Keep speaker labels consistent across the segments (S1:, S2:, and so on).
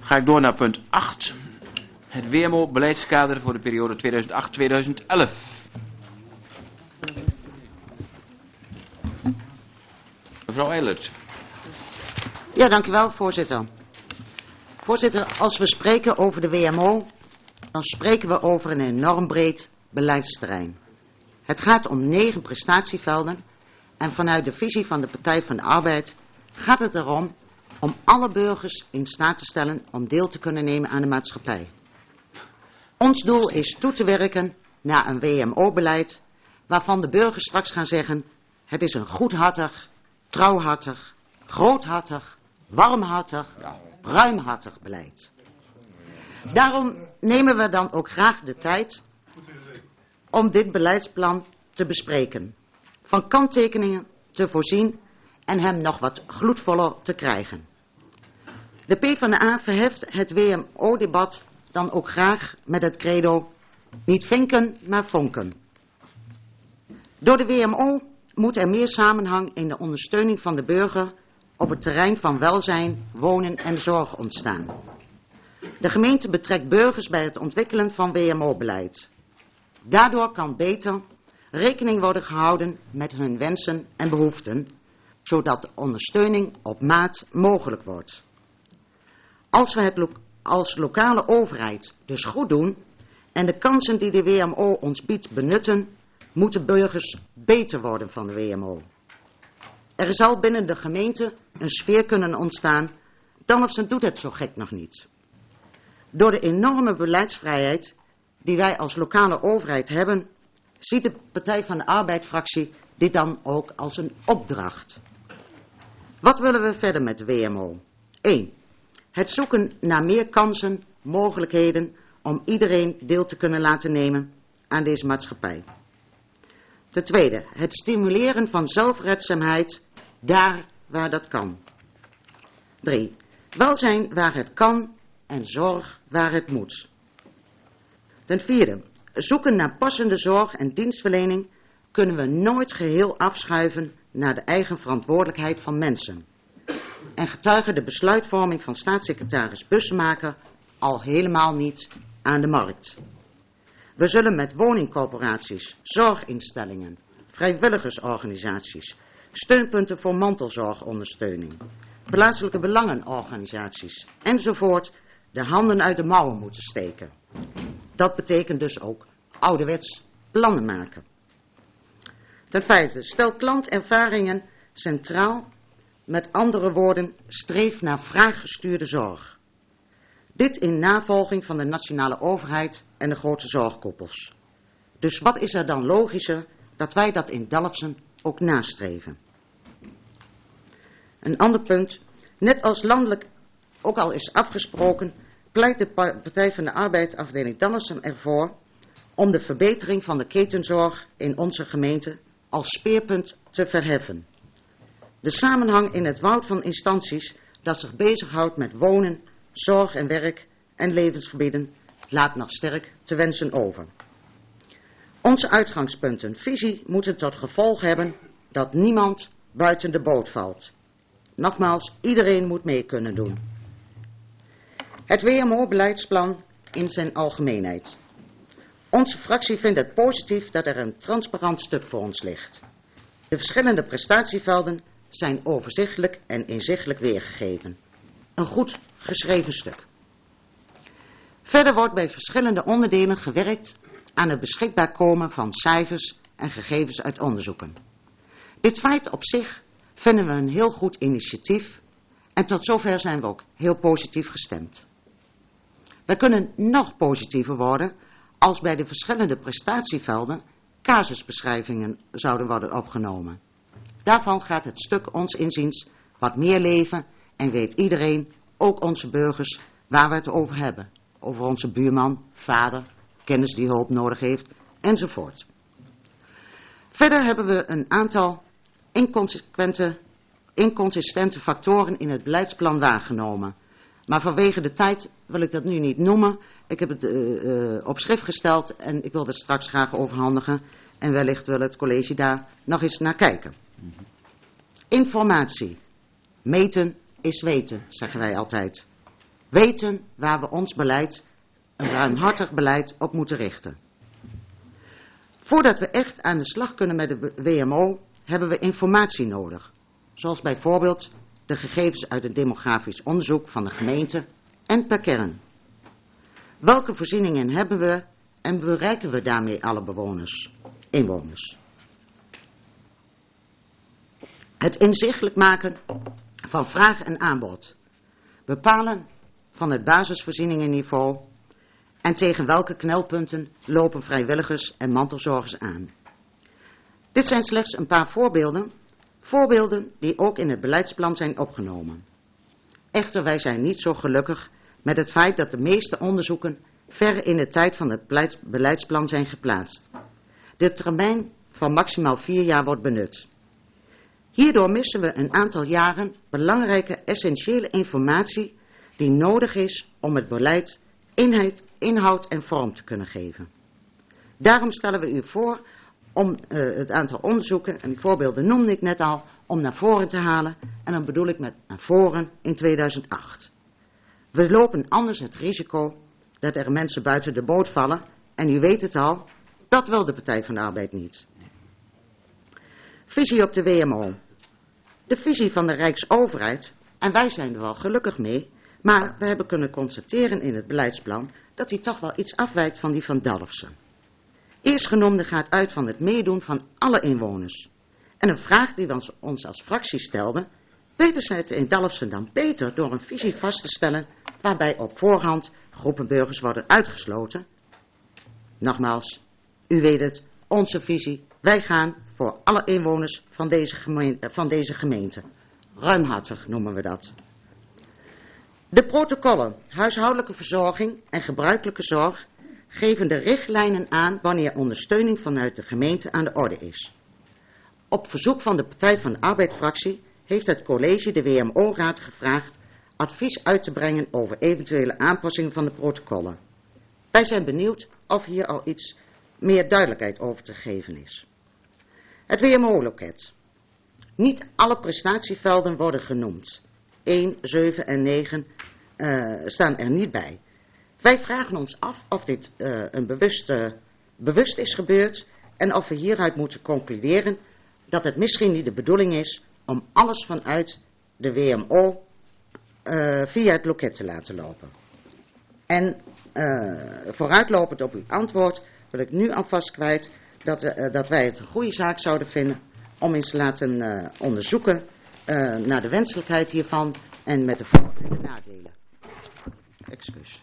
S1: Ga ik door naar punt 8. Het WMO-beleidskader voor de periode 2008-2011. Mevrouw Eilert.
S2: Ja, dank u wel, voorzitter. Voorzitter, als we spreken over de WMO, dan spreken we over een enorm breed beleidsterrein. Het gaat om 9 prestatievelden en vanuit de visie van de Partij van de Arbeid gaat het erom om alle burgers in staat te stellen om deel te kunnen nemen aan de maatschappij. Ons doel is toe te werken naar een WMO-beleid waarvan de burgers straks gaan zeggen: het is een goedhartig, trouwhartig, groothartig, warmhartig, ruimhartig beleid. Daarom nemen we dan ook graag de tijd om dit beleidsplan te bespreken, van kanttekeningen te voorzien en hem nog wat gloedvoller te krijgen. De PvdA verheft het WMO-debat dan ook graag met het credo: niet vinken, maar vonken. Door de WMO moet er meer samenhang in de ondersteuning van de burger op het terrein van welzijn, wonen en zorg ontstaan. De gemeente betrekt burgers bij het ontwikkelen van WMO-beleid. Daardoor kan beter rekening worden gehouden met hun wensen en behoeften, zodat de ondersteuning op maat mogelijk wordt. Als we het als lokale overheid dus goed doen en de kansen die de WMO ons biedt benutten, moeten burgers beter worden van de WMO. Er zal binnen de gemeente een sfeer kunnen ontstaan, Dannelfsen doet het zo gek nog niet. Door de enorme beleidsvrijheid die wij als lokale overheid hebben, ziet de Partij van de Arbeid-fractie dit dan ook als een opdracht. Wat willen we verder met de WMO? 1. Het zoeken naar meer kansen, mogelijkheden om iedereen deel te kunnen laten nemen aan deze maatschappij. Ten tweede, het stimuleren van zelfredzaamheid daar waar dat kan. 3. Welzijn waar het kan en zorg waar het moet. Ten vierde, zoeken naar passende zorg en dienstverlening kunnen we nooit geheel afschuiven naar de eigen verantwoordelijkheid van mensen. En getuigen de besluitvorming van staatssecretaris Bussemaker al helemaal niet aan de markt. We zullen met woningcorporaties, zorginstellingen, vrijwilligersorganisaties, steunpunten voor mantelzorgondersteuning, plaatselijke belangenorganisaties enzovoort de handen uit de mouwen moeten steken. Dat betekent dus ook ouderwets plannen maken. Ten vijfde, stel klantervaringen centraal, met andere woorden, streef naar vraaggestuurde zorg. Dit in navolging van de nationale overheid en de grote zorgkoepels. Dus wat is er dan logischer dat wij dat in Dalfsen ook nastreven? Een ander punt, net als landelijk ook al is afgesproken, pleit de Partij van de Arbeid afdeling Dalfsen ervoor om de verbetering van de ketenzorg in onze gemeente als speerpunt te verheffen. De samenhang in het woud van instanties dat zich bezighoudt met wonen, zorg en werk en levensgebieden laat nog sterk te wensen over. Onze uitgangspunten, visie moeten tot gevolg hebben dat niemand buiten de boot valt. Nogmaals, iedereen moet mee kunnen doen. Het WMO-beleidsplan in zijn algemeenheid. Onze fractie vindt het positief dat er een transparant stuk voor ons ligt. De verschillende prestatievelden zijn overzichtelijk en inzichtelijk weergegeven. Een goed geschreven stuk. Verder wordt bij verschillende onderdelen gewerkt aan het beschikbaar komen van cijfers en gegevens uit onderzoeken. Dit feit op zich vinden we een heel goed initiatief en tot zover zijn we ook heel positief gestemd. We kunnen nog positiever worden als bij de verschillende prestatievelden casusbeschrijvingen zouden worden opgenomen. Daarvan gaat het stuk ons inziens wat meer leven en weet iedereen, ook onze burgers, waar we het over hebben. Over onze buurman, vader, kennis die hulp nodig heeft, enzovoort. Verder hebben we een aantal inconsistente factoren in het beleidsplan waargenomen. Maar vanwege de tijd wil ik dat nu niet noemen. Ik heb het op schrift gesteld en ik wil het straks graag overhandigen. En wellicht wil het college daar nog eens naar kijken. Informatie. Meten is weten, zeggen wij altijd. weten waar we ons beleid, een ruimhartig beleid, op moeten richten. Voordat we echt aan de slag kunnen met de WMO, hebben we informatie nodig. Zoals bijvoorbeeld de gegevens uit het demografisch onderzoek van de gemeente en per kern. Welke voorzieningen hebben we en bereiken we daarmee alle inwoners? Het inzichtelijk maken van vraag en aanbod. Bepalen van het basisvoorzieningenniveau en tegen welke knelpunten lopen vrijwilligers en mantelzorgers aan. Dit zijn slechts een paar voorbeelden die ook in het beleidsplan zijn opgenomen. Echter, wij zijn niet zo gelukkig met het feit dat de meeste onderzoeken ver in de tijd van het beleidsplan zijn geplaatst. De termijn van maximaal 4 jaar wordt benut. Hierdoor missen we een aantal jaren belangrijke essentiële informatie die nodig is om het beleid inhoud en vorm te kunnen geven. Daarom stellen we u voor om het aantal onderzoeken, en die voorbeelden noemde ik net al, om naar voren te halen. En dan bedoel ik met naar voren in 2008. We lopen anders het risico dat er mensen buiten de boot vallen. En u weet het al, dat wil de Partij van de Arbeid niet. Visie op de WMO. De visie van de Rijksoverheid, en wij zijn er wel gelukkig mee, maar we hebben kunnen constateren in het beleidsplan dat die toch wel iets afwijkt van die van Dalfsen. Eerstgenoemde gaat uit van het meedoen van alle inwoners. En een vraag die we ons als fractie stelden, weten zij het in Dalfsen dan beter door een visie vast te stellen waarbij op voorhand groepen burgers worden uitgesloten? Nogmaals, u weet het, onze visie, wij gaan voor alle inwoners van deze gemeente. Ruimhartig noemen we dat. De protocollen, huishoudelijke verzorging en gebruikelijke zorg geven de richtlijnen aan wanneer ondersteuning vanuit de gemeente aan de orde is. Op verzoek van de Partij van de Arbeid-fractie heeft het college de WMO-raad gevraagd advies uit te brengen over eventuele aanpassingen van de protocollen. Wij zijn benieuwd of hier al iets meer duidelijkheid over te geven is. Het WMO-loket. Niet alle prestatievelden worden genoemd. 1, 7 en 9 staan er niet bij. Wij vragen ons af of dit bewust is gebeurd en of we hieruit moeten concluderen dat het misschien niet de bedoeling is om alles vanuit de WMO via het loket te laten lopen. En vooruitlopend op uw antwoord wil ik nu alvast kwijt dat wij het een goede zaak zouden vinden om eens te laten onderzoeken naar de wenselijkheid hiervan en met de voor- en de nadelen. Excuus.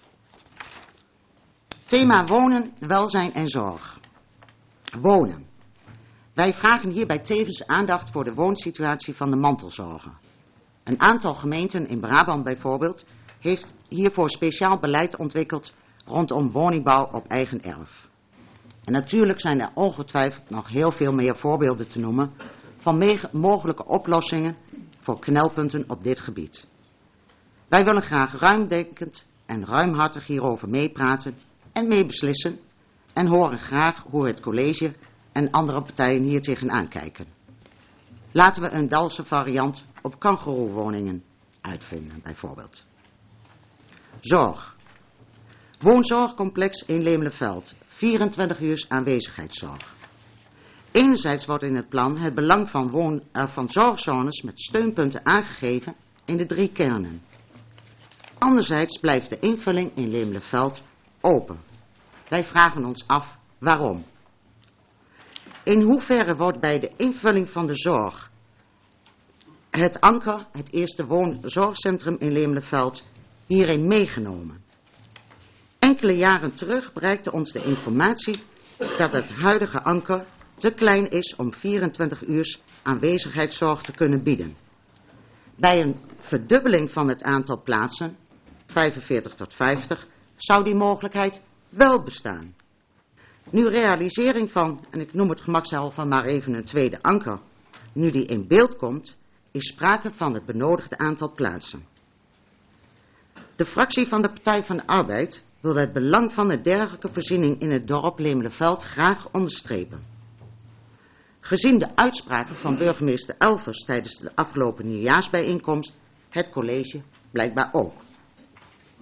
S2: Thema wonen, welzijn en zorg. Wonen. Wij vragen hierbij tevens aandacht voor de woonsituatie van de mantelzorger. Een aantal gemeenten in Brabant bijvoorbeeld heeft hiervoor speciaal beleid ontwikkeld rondom woningbouw op eigen erf. En natuurlijk zijn er ongetwijfeld nog heel veel meer voorbeelden te noemen van mogelijke oplossingen voor knelpunten op dit gebied. Wij willen graag ruimdenkend en ruimhartig hierover meepraten en meebeslissen en horen graag hoe het college en andere partijen hier tegenaan kijken. Laten we een Dalse variant op kangoeroewoningen uitvinden, bijvoorbeeld. Zorg. Woonzorgcomplex in Lemelenveld. 24 uur aanwezigheidszorg. Enerzijds wordt in het plan het belang van zorgzones met steunpunten aangegeven in de 3 kernen. Anderzijds blijft de invulling in Lemelenveld open. Wij vragen ons af waarom. In hoeverre wordt bij de invulling van de zorg het Anker, het eerste woonzorgcentrum in Lemelenveld, hierin meegenomen? Enkele jaren terug bereikte ons de informatie dat het huidige Anker te klein is om 24 uur aanwezigheidszorg te kunnen bieden. Bij een verdubbeling van het aantal plaatsen, 45 tot 50, zou die mogelijkheid wel bestaan. Nu realisering van, en ik noem het gemakshalve maar even een tweede Anker, nu die in beeld komt, is sprake van het benodigde aantal plaatsen. De fractie van de Partij van de Arbeid wil het belang van een dergelijke voorziening in het dorp Lemelenveld graag onderstrepen. Gezien de uitspraken van burgemeester Elvers tijdens de afgelopen nieuwjaarsbijeenkomst, het college blijkbaar ook.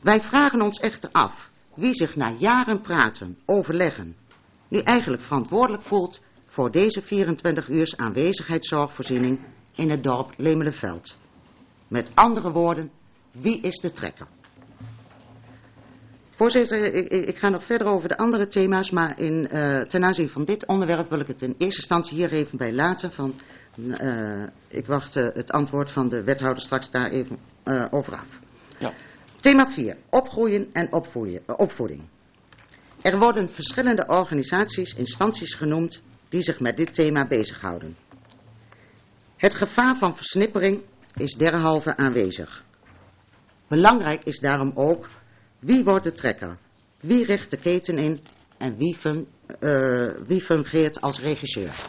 S2: Wij vragen ons echter af wie zich na jaren praten, overleggen, nu eigenlijk verantwoordelijk voelt voor deze 24 uurs aanwezigheidszorgvoorziening in het dorp Lemelenveld. Met andere woorden, wie is de trekker? Voorzitter, ik ga nog verder over de andere thema's, maar ten aanzien van dit onderwerp wil ik het in eerste instantie hier even bij laten. Ik wacht het antwoord van de wethouder straks daar even over af.
S1: Ja.
S2: Thema 4. Opgroeien en opvoeding. Er worden verschillende organisaties, instanties genoemd die zich met dit thema bezighouden. Het gevaar van versnippering is derhalve aanwezig. Belangrijk is daarom ook wie wordt de trekker, wie richt de keten in en wie fungeert als regisseur.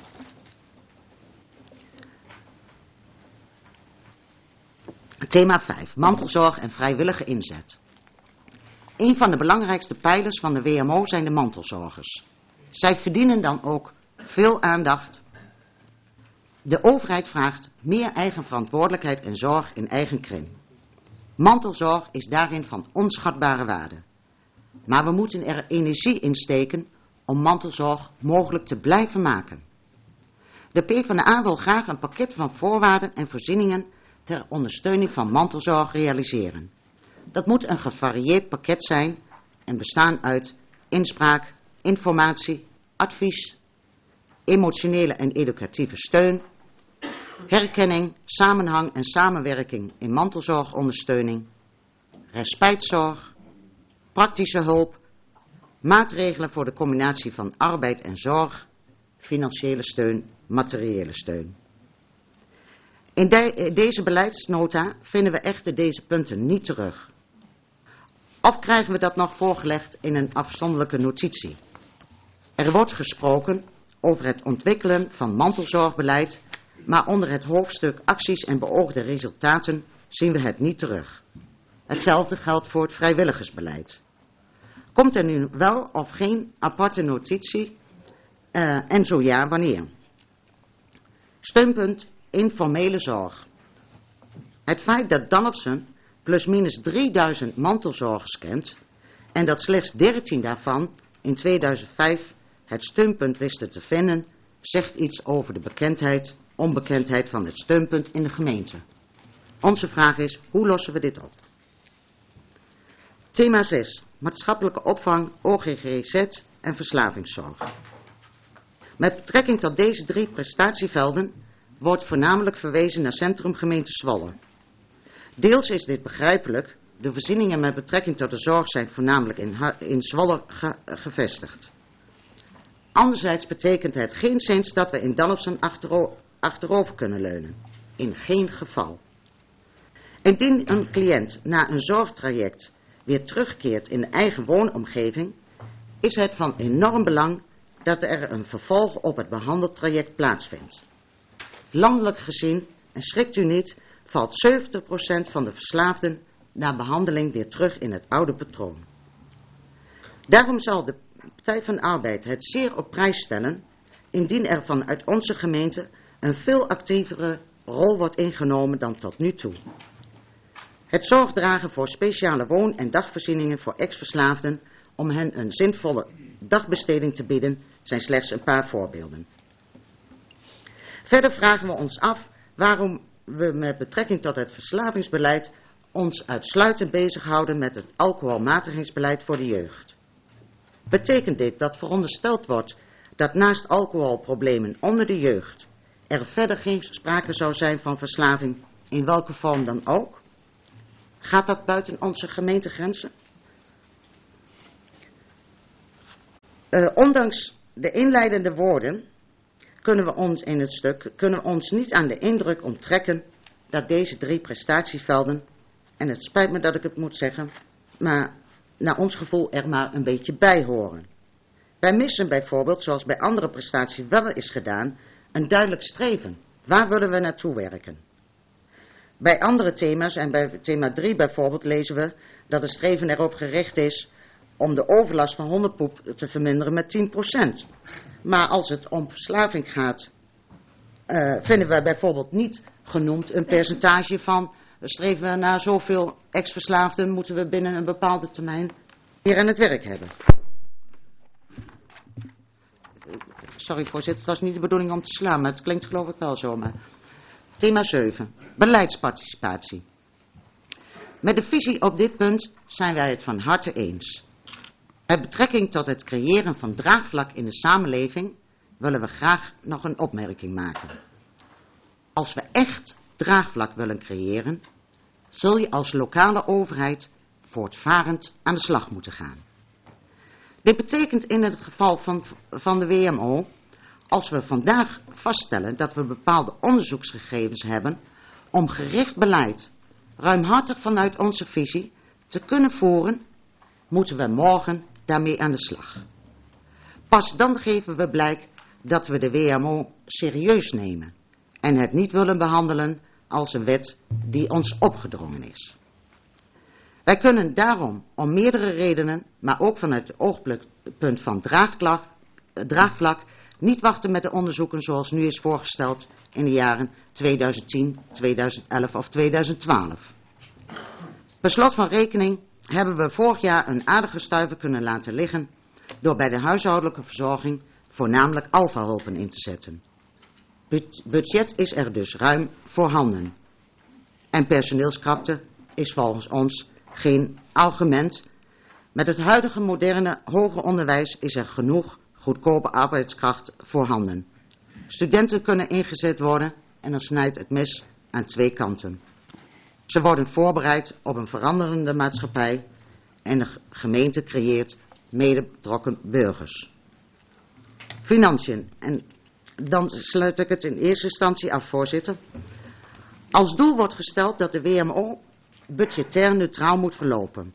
S2: Thema 5. Mantelzorg en vrijwillige inzet. Een van de belangrijkste pijlers van de WMO zijn de mantelzorgers. Zij verdienen dan ook veel aandacht. De overheid vraagt meer eigen verantwoordelijkheid en zorg in eigen kring. Mantelzorg is daarin van onschatbare waarde. Maar we moeten er energie in steken om mantelzorg mogelijk te blijven maken. De PvdA wil graag een pakket van voorwaarden en voorzieningen ter ondersteuning van mantelzorg realiseren. Dat moet een gevarieerd pakket zijn en bestaan uit inspraak, informatie, advies, emotionele en educatieve steun, herkenning, samenhang en samenwerking in mantelzorgondersteuning, respijtzorg, praktische hulp, maatregelen voor de combinatie van arbeid en zorg, financiële steun, materiële steun. In deze beleidsnota vinden we echter deze punten niet terug. Of krijgen we dat nog voorgelegd in een afzonderlijke notitie? Er wordt gesproken over het ontwikkelen van mantelzorgbeleid, maar onder het hoofdstuk acties en beoogde resultaten zien we het niet terug. Hetzelfde geldt voor het vrijwilligersbeleid. Komt er nu wel of geen aparte notitie en zo ja, wanneer? Steunpunt informele zorg. Het feit dat Dalfsen plusminus 3000 mantelzorgers kent en dat slechts 13 daarvan in 2005 het steunpunt wisten te vinden, zegt iets over de onbekendheid van het steunpunt in de gemeente. Onze vraag is, hoe lossen we dit op? Thema 6. Maatschappelijke opvang, OGGZ en verslavingszorg. Met betrekking tot deze 3 prestatievelden wordt voornamelijk verwezen naar centrumgemeente Zwolle. Deels is dit begrijpelijk, de voorzieningen met betrekking tot de zorg zijn voornamelijk in Zwolle gevestigd. Anderzijds betekent het geenszins dat we in Dalfsen achterover kunnen leunen. In geen geval. Indien een cliënt na een zorgtraject weer terugkeert in de eigen woonomgeving, is het van enorm belang dat er een vervolg op het behandeltraject plaatsvindt. Landelijk gezien, en schrikt u niet, valt 70% van de verslaafden na behandeling weer terug in het oude patroon. Daarom zal de Partij van de Arbeid het zeer op prijs stellen indien er vanuit onze gemeente een veel actievere rol wordt ingenomen dan tot nu toe. Het zorgdragen voor speciale woon- en dagvoorzieningen voor ex-verslaafden om hen een zinvolle dagbesteding te bieden zijn slechts een paar voorbeelden. Verder vragen we ons af waarom we met betrekking tot het verslavingsbeleid ons uitsluitend bezighouden met het alcoholmatigingsbeleid voor de jeugd. Betekent dit dat verondersteld wordt dat naast alcoholproblemen onder de jeugd er verder geen sprake zou zijn van verslaving, in welke vorm dan ook? Gaat dat buiten onze gemeentegrenzen? Ondanks de inleidende woorden kunnen we ons niet aan de indruk onttrekken dat deze 3 prestatievelden, en het spijt me dat ik het moet zeggen, maar naar ons gevoel er maar een beetje bij horen. Wij missen bijvoorbeeld, zoals bij andere prestaties wel is gedaan, een duidelijk streven. Waar willen we naartoe werken? Bij andere thema's, en bij thema 3 bijvoorbeeld, lezen we dat het streven erop gericht is om de overlast van hondenpoep te verminderen met 10%. Maar als het om verslaving gaat, vinden wij bijvoorbeeld niet genoemd een percentage van streven we naar zoveel ex-verslaafden, moeten we binnen een bepaalde termijn weer aan het werk hebben. Sorry voorzitter, het was niet de bedoeling om te slaan, maar het klinkt geloof ik wel zo. Maar. Thema 7, beleidsparticipatie. Met de visie op dit punt zijn wij het van harte eens. Met betrekking tot het creëren van draagvlak in de samenleving willen we graag nog een opmerking maken. Als we echt draagvlak willen creëren, zul je als lokale overheid voortvarend aan de slag moeten gaan. Dit betekent in het geval van de WMO, als we vandaag vaststellen dat we bepaalde onderzoeksgegevens hebben om gericht beleid ruimhartig vanuit onze visie te kunnen voeren, moeten we morgen daarmee aan de slag. Pas dan geven we blijk dat we de WMO serieus nemen en het niet willen behandelen als een wet die ons opgedrongen is. Wij kunnen daarom om meerdere redenen, maar ook vanuit het oogpunt van draagvlak, niet wachten met de onderzoeken zoals nu is voorgesteld in de jaren 2010, 2011 of 2012. Per slot van rekening hebben we vorig jaar een aardige stuiver kunnen laten liggen door bij de huishoudelijke verzorging voornamelijk alfahulpen in te zetten. Budget is er dus ruim voorhanden. En personeelskrapte is volgens ons geen argument. Met het huidige moderne hoger onderwijs is er genoeg goedkope arbeidskracht voorhanden. Studenten kunnen ingezet worden en dan snijdt het mes aan twee kanten. Ze worden voorbereid op een veranderende maatschappij en de gemeente creëert medebetrokken burgers. Financiën, en dan sluit ik het in eerste instantie af, voorzitter. Als doel wordt gesteld dat de WMO budgetair neutraal moet verlopen.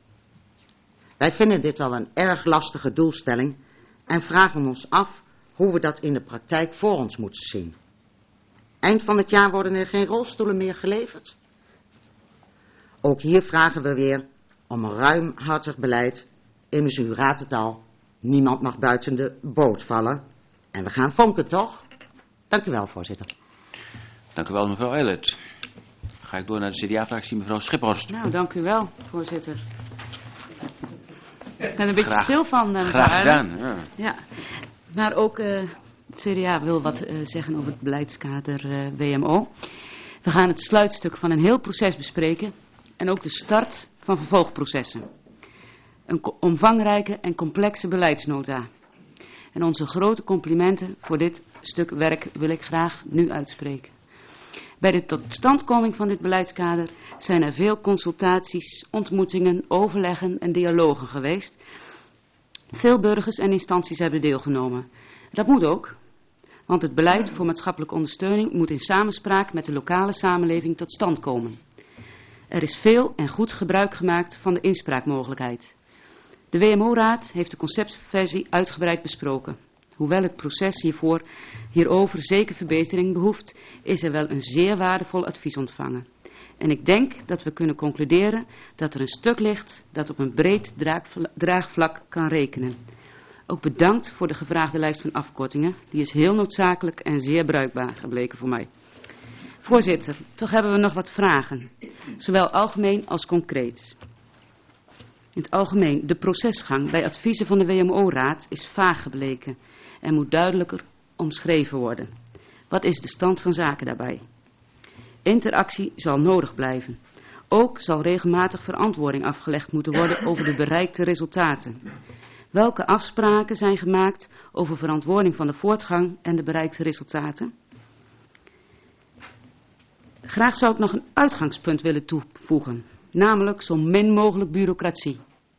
S2: Wij vinden dit wel een erg lastige doelstelling en vragen ons af hoe we dat in de praktijk voor ons moeten zien. Eind van het jaar worden er geen rolstoelen meer geleverd. Ook hier vragen we weer om een ruimhartig beleid. Immers, u raadt het al, niemand mag buiten de boot vallen. En we gaan vonken, toch? Dank u wel, voorzitter.
S1: Dank u wel, mevrouw Eilert. Ga ik door naar de CDA-fractie, mevrouw Schiphorst.
S3: Nou, dank u wel, voorzitter. Ik ben een beetje stil van, mevrouw
S1: Graag
S3: Eilert.
S1: gedaan, ja.
S3: Ja, maar ook het CDA wil wat zeggen over het beleidskader WMO. We gaan het sluitstuk van een heel proces bespreken en ook de start van vervolgprocessen. Een omvangrijke en complexe beleidsnota. En onze grote complimenten voor dit stuk werk wil ik graag nu uitspreken. Bij de totstandkoming van dit beleidskader zijn er veel consultaties, ontmoetingen, overleggen en dialogen geweest. Veel burgers en instanties hebben deelgenomen. Dat moet ook, want het beleid voor maatschappelijke ondersteuning moet in samenspraak met de lokale samenleving tot stand komen. Er is veel en goed gebruik gemaakt van de inspraakmogelijkheid. De WMO-raad heeft de conceptversie uitgebreid besproken. Hoewel het proces hierover zeker verbetering behoeft, is er wel een zeer waardevol advies ontvangen. En ik denk dat we kunnen concluderen dat er een stuk ligt dat op een breed draagvlak kan rekenen. Ook bedankt voor de gevraagde lijst van afkortingen. Die is heel noodzakelijk en zeer bruikbaar gebleken voor mij. Voorzitter, toch hebben we nog wat vragen. Zowel algemeen als concreet. In het algemeen, de procesgang bij adviezen van de WMO-raad is vaag gebleken en moet duidelijker omschreven worden. Wat is de stand van zaken daarbij? Interactie zal nodig blijven. Ook zal regelmatig verantwoording afgelegd moeten worden over de bereikte resultaten. Welke afspraken zijn gemaakt over verantwoording van de voortgang en de bereikte resultaten? Graag zou ik nog een uitgangspunt willen toevoegen, namelijk zo min mogelijk bureaucratie.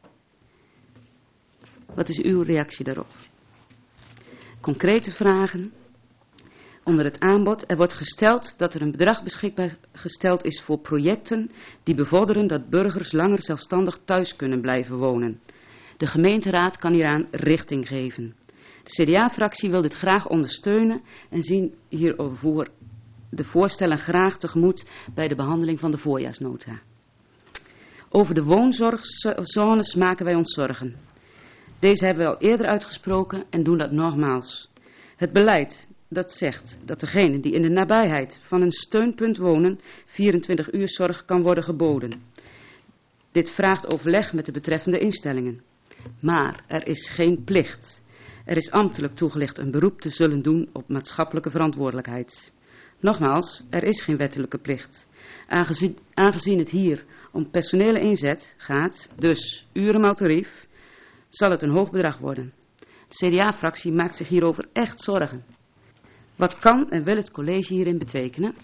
S3: Wat is uw reactie daarop? Concrete vragen. Onder het aanbod, er wordt gesteld dat er een bedrag beschikbaar gesteld is voor projecten die bevorderen dat burgers langer zelfstandig thuis kunnen blijven wonen. De gemeenteraad kan hieraan richting geven. De CDA-fractie wil dit graag ondersteunen en zien hierover de voorstellen graag tegemoet bij de behandeling van de voorjaarsnota. Over de woonzorgzones maken wij ons zorgen. Deze hebben we al eerder uitgesproken en doen dat nogmaals. Het beleid dat zegt dat degene die in de nabijheid van een steunpunt wonen 24 uur zorg kan worden geboden. Dit vraagt overleg met de betreffende instellingen. Maar er is geen plicht. Er is ambtelijk toegelicht een beroep te zullen doen op maatschappelijke verantwoordelijkheid. Nogmaals, er is geen wettelijke plicht. Aangezien het hier om personele inzet gaat, dus urenmaal tarief, zal het een hoog bedrag worden. De CDA-fractie maakt zich hierover echt zorgen. Wat kan en wil het college hierin betekenen?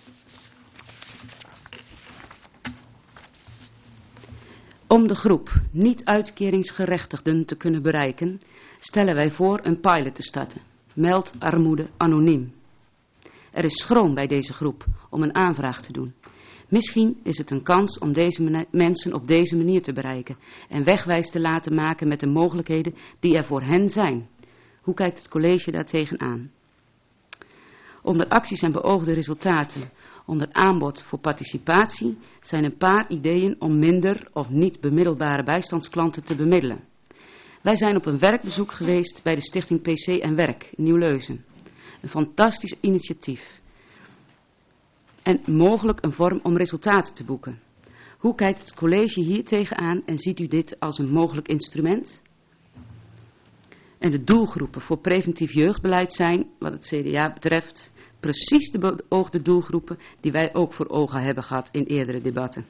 S3: Om de groep niet-uitkeringsgerechtigden te kunnen bereiken, stellen wij voor een pilot te starten. Meld armoede anoniem. Er is schroom bij deze groep om een aanvraag te doen. Misschien is het een kans om deze mensen op deze manier te bereiken en wegwijs te laten maken met de mogelijkheden die er voor hen zijn. Hoe kijkt het college daar tegenaan? Onder acties en beoogde resultaten, onder aanbod voor participatie, zijn een paar ideeën om minder of niet bemiddelbare bijstandsklanten te bemiddelen. Wij zijn op een werkbezoek geweest bij de stichting PC en Werk in Nieuw-Leusen. Een fantastisch initiatief. En mogelijk een vorm om resultaten te boeken. Hoe kijkt het college hier tegenaan en ziet u dit als een mogelijk instrument? En de doelgroepen voor preventief jeugdbeleid zijn, wat het CDA betreft, precies de beoogde doelgroepen die wij ook voor ogen hebben gehad in eerdere debatten.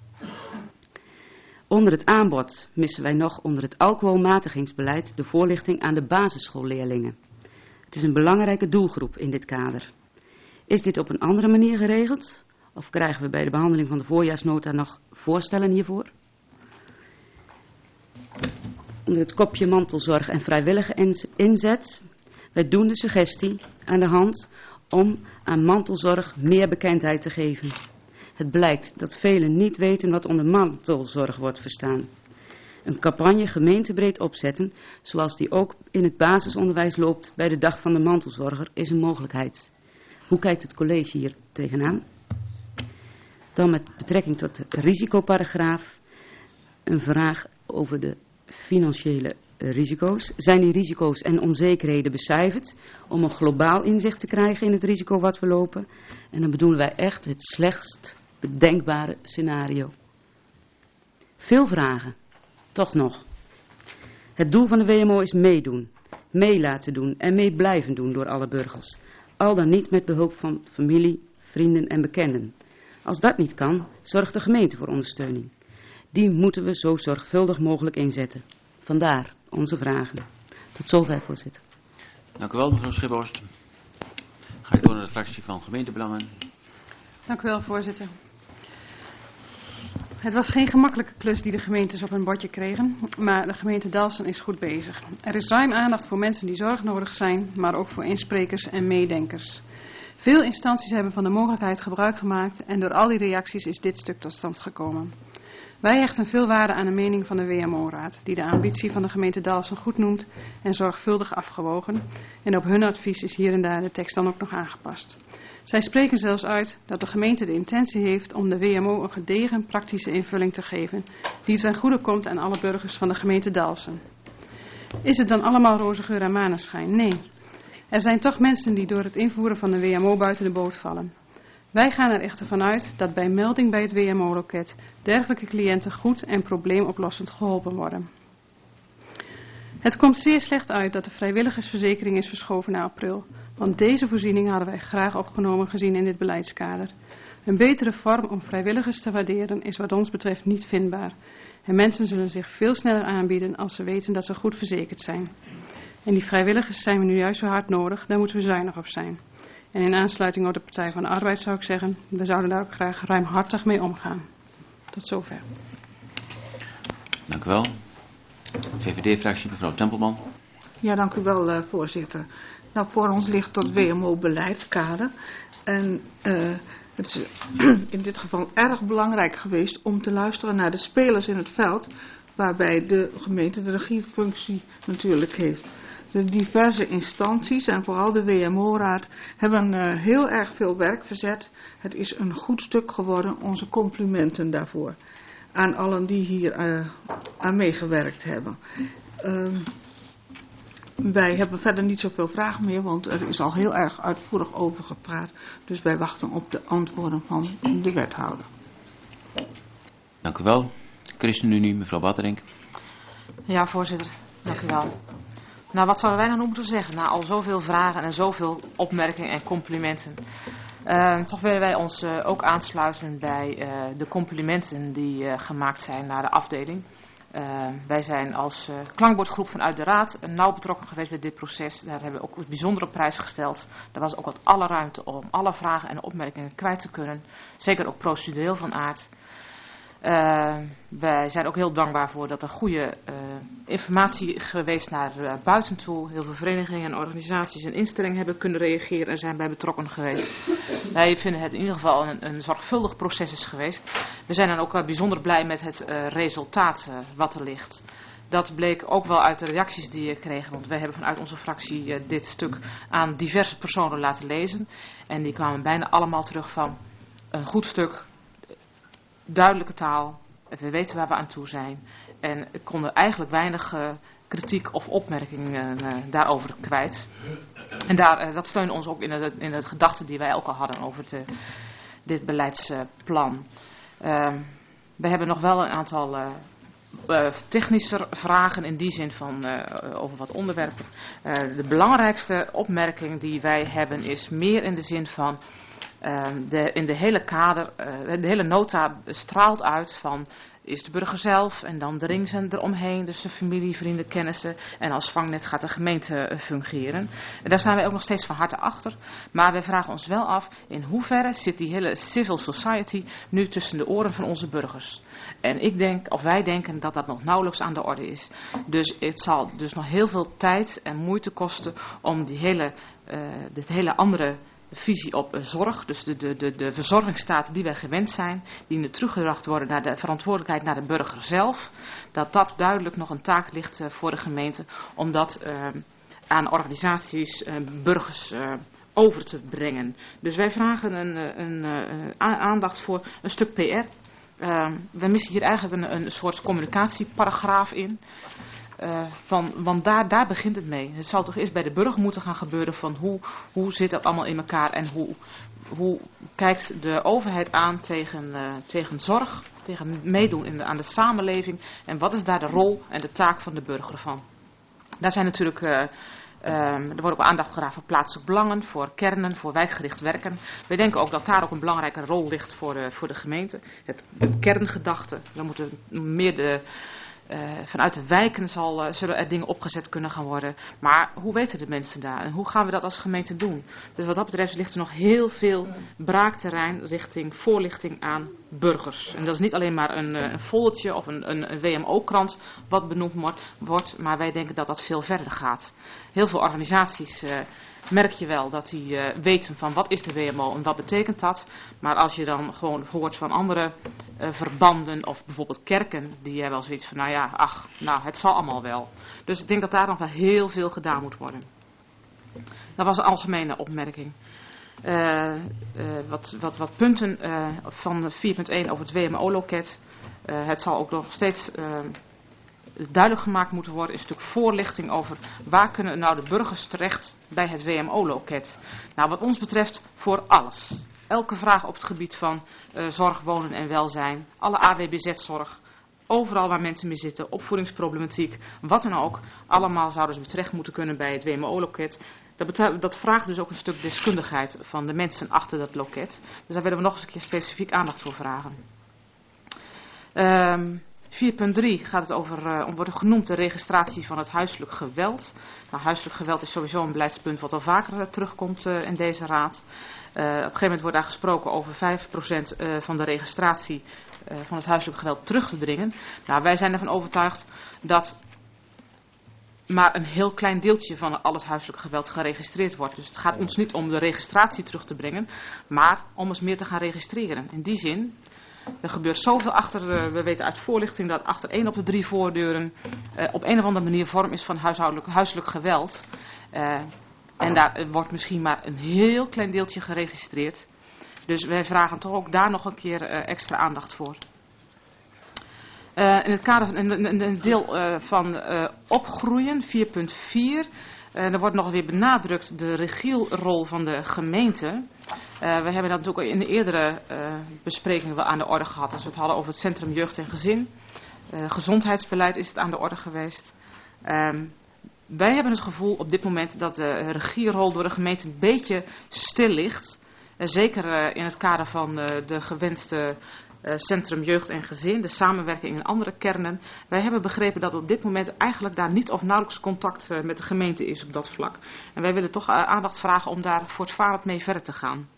S3: Onder het aanbod missen wij nog onder het alcoholmatigingsbeleid de voorlichting aan de basisschoolleerlingen. Het is een belangrijke doelgroep in dit kader. Is dit op een andere manier geregeld? Of krijgen we bij de behandeling van de voorjaarsnota nog voorstellen hiervoor? Onder het kopje mantelzorg en vrijwillige inzet. Wij doen de suggestie aan de hand om aan mantelzorg meer bekendheid te geven. Het blijkt dat velen niet weten wat onder mantelzorg wordt verstaan. Een campagne gemeentebreed opzetten, zoals die ook in het basisonderwijs loopt bij de dag van de mantelzorger, is een mogelijkheid. Hoe kijkt het college hier tegenaan? Dan met betrekking tot de risicoparagraaf een vraag over de financiële risico's. Zijn die risico's en onzekerheden becijferd om een globaal inzicht te krijgen in het risico wat we lopen? En dan bedoelen wij echt het slechtst bedenkbare scenario. Veel vragen, toch nog. Het doel van de WMO is meedoen, mee laten doen en mee blijven doen door alle burgers. Al dan niet met behulp van familie, vrienden en bekenden. Als dat niet kan, zorgt de gemeente voor ondersteuning. Die moeten we zo zorgvuldig mogelijk inzetten. Vandaar onze vragen. Tot zover, voorzitter.
S1: Dank u wel, mevrouw Schipborst. Ga ik door naar de fractie van gemeentebelangen.
S4: Dank u wel, voorzitter. Het was geen gemakkelijke klus die de gemeentes op hun bordje kregen, maar de gemeente Dalfsen is goed bezig. Er is ruim aandacht voor mensen die zorg nodig zijn, maar ook voor insprekers en meedenkers. Veel instanties hebben van de mogelijkheid gebruik gemaakt en door al die reacties is dit stuk tot stand gekomen. Wij hechten veel waarde aan de mening van de WMO-raad, die de ambitie van de gemeente Dalfsen goed noemt en zorgvuldig afgewogen. En op hun advies is hier en daar de tekst dan ook nog aangepast. Zij spreken zelfs uit dat de gemeente de intentie heeft om de WMO een gedegen praktische invulling te geven, die ten goede komt aan alle burgers van de gemeente Dalfsen. Is het dan allemaal roze geur en maneschijn? Nee. Er zijn toch mensen die door het invoeren van de WMO buiten de boot vallen. Wij gaan er echter vanuit dat bij melding bij het WMO-loket dergelijke cliënten goed en probleemoplossend geholpen worden. Het komt zeer slecht uit dat de vrijwilligersverzekering is verschoven naar april, want deze voorziening hadden wij graag opgenomen gezien in dit beleidskader. Een betere vorm om vrijwilligers te waarderen is wat ons betreft niet vindbaar. En mensen zullen zich veel sneller aanbieden als ze weten dat ze goed verzekerd zijn. En die vrijwilligers zijn we nu juist zo hard nodig, daar moeten we zuinig op zijn. En in aansluiting op de Partij van de Arbeid zou ik zeggen, we zouden daar ook graag ruimhartig mee omgaan. Tot zover.
S1: Dank u wel. VVD-fractie, mevrouw Tempelman.
S5: Ja, dank u wel, voorzitter. Nou, voor ons ligt dat WMO-beleidskader. En het is in dit geval erg belangrijk geweest om te luisteren naar de spelers in het veld, waarbij de gemeente de regiefunctie natuurlijk heeft. De diverse instanties en vooral de WMO-raad hebben heel erg veel werk verzet. Het is een goed stuk geworden, onze complimenten daarvoor. Aan allen die hier aan meegewerkt hebben. wij hebben verder niet zoveel vragen meer, want er is al heel erg uitvoerig over gepraat. Dus wij wachten op de antwoorden van de wethouder.
S1: Dank u wel. ChristenUnie, mevrouw Batterink.
S6: Ja, voorzitter. Dank u wel. Nou, wat zouden wij nou nog moeten zeggen? Na al zoveel vragen en zoveel opmerkingen en complimenten. Toch willen wij ons ook aansluiten bij de complimenten die gemaakt zijn naar de afdeling. Wij zijn als klankbordgroep vanuit de Raad nauw betrokken geweest bij dit proces. Daar hebben we ook bijzonder op prijs gesteld. Er was ook wat alle ruimte om alle vragen en opmerkingen kwijt te kunnen. Zeker ook procedureel van aard. Wij zijn ook heel dankbaar voor dat er goede informatie geweest naar buiten toe. Heel veel verenigingen en organisaties en instellingen hebben kunnen reageren en zijn bij betrokken geweest. Wij vinden het in ieder geval een zorgvuldig proces is geweest. We zijn dan ook bijzonder blij met het resultaat wat er ligt. Dat bleek ook wel uit de reacties die we kregen, want wij hebben vanuit onze fractie dit stuk aan diverse personen laten lezen. En die kwamen bijna allemaal terug van een goed stuk, duidelijke taal, we weten waar we aan toe zijn. En ik kon er eigenlijk weinig kritiek of opmerkingen daarover kwijt. En dat steunde ons ook in de gedachten die wij ook al hadden over dit beleidsplan. We hebben nog wel een aantal technische vragen in die zin van over wat onderwerpen. De belangrijkste opmerking die wij hebben is meer in de zin van in de hele kader, de hele nota straalt uit van is de burger zelf en dan de rings eromheen, dus de familie, vrienden, kennissen en als vangnet gaat de gemeente fungeren. En daar staan wij ook nog steeds van harte achter, maar wij vragen ons wel af in hoeverre zit die hele civil society nu tussen de oren van onze burgers. En ik denk, of wij denken dat dat nog nauwelijks aan de orde is. Dus het zal dus nog heel veel tijd en moeite kosten om dit hele andere visie op zorg, dus de verzorgingsstaat die wij gewend zijn, die nu teruggebracht worden naar de verantwoordelijkheid naar de burger zelf, dat duidelijk nog een taak ligt voor de gemeente om dat aan organisaties, burgers over te brengen. Dus wij vragen een aandacht voor een stuk PR. We missen hier eigenlijk een soort communicatieparagraaf in. Want daar begint het mee. Het zal toch eerst bij de burger moeten gaan gebeuren van hoe zit dat allemaal in elkaar en hoe kijkt de overheid aan tegen zorg, tegen meedoen aan de samenleving en wat is daar de rol en de taak van de burger van. Daar zijn natuurlijk, er wordt ook aandacht gevraagd voor plaatselijke belangen, voor kernen, voor wijkgericht werken. Wij denken ook dat daar ook een belangrijke rol ligt voor de gemeente. Het kerngedachte, we moeten meer vanuit de wijken zullen er dingen opgezet kunnen gaan worden. Maar hoe weten de mensen daar? En hoe gaan we dat als gemeente doen? Dus wat dat betreft ligt er nog heel veel braakterrein richting voorlichting aan burgers. En dat is niet alleen maar een foldertje of een WMO-krant wat benoemd wordt. Maar wij denken dat dat veel verder gaat. Heel veel organisaties merk je wel dat die weten van wat is de WMO en wat betekent dat. Maar als je dan gewoon hoort van andere verbanden of bijvoorbeeld kerken, die hebben wel zoiets van het zal allemaal wel. Dus ik denk dat daar nog wel heel veel gedaan moet worden. Dat was een algemene opmerking. Wat punten van 4.1 over het WMO-loket. Het zal ook nog steeds duidelijk gemaakt moeten worden, een stuk voorlichting over waar kunnen nou de burgers terecht bij het WMO-loket. Nou, wat ons betreft voor alles. Elke vraag op het gebied van zorg, wonen en welzijn, alle AWBZ-zorg, overal waar mensen mee zitten, opvoedingsproblematiek, wat dan ook, allemaal zouden ze terecht moeten kunnen bij het WMO-loket. Dat vraagt dus ook een stuk deskundigheid van de mensen achter dat loket. Dus daar willen we nog eens een keer specifiek aandacht voor vragen. 4.3 gaat het over, wordt genoemd de registratie van het huiselijk geweld. Nou, huiselijk geweld is sowieso een beleidspunt wat al vaker terugkomt in deze raad. Op een gegeven moment wordt daar gesproken over 5% van de registratie van het huiselijk geweld terug te dringen. Nou, wij zijn ervan overtuigd dat maar een heel klein deeltje van al het huiselijk geweld geregistreerd wordt. Dus het gaat ons niet om de registratie terug te brengen, maar om eens meer te gaan registreren. In die zin, er gebeurt zoveel achter, we weten uit voorlichting dat achter 1 op de 3 voordeuren op een of andere manier vorm is van huiselijk geweld. En daar wordt misschien maar een heel klein deeltje geregistreerd. Dus wij vragen toch ook daar nog een keer extra aandacht voor. In het kader van een deel van opgroeien, 4.4, er wordt nog weer benadrukt de regierol van de gemeente. We hebben dat natuurlijk in de eerdere besprekingen wel aan de orde gehad. Als we het hadden over het Centrum Jeugd en Gezin. Gezondheidsbeleid is het aan de orde geweest. Wij hebben het gevoel op dit moment dat de regierol door de gemeente een beetje stil ligt. Zeker in het kader van de gewenste Centrum Jeugd en Gezin, de samenwerking in andere kernen. Wij hebben begrepen dat op dit moment eigenlijk daar niet of nauwelijks contact met de gemeente is op dat vlak. En wij willen toch aandacht vragen om daar voortvarend mee verder te gaan.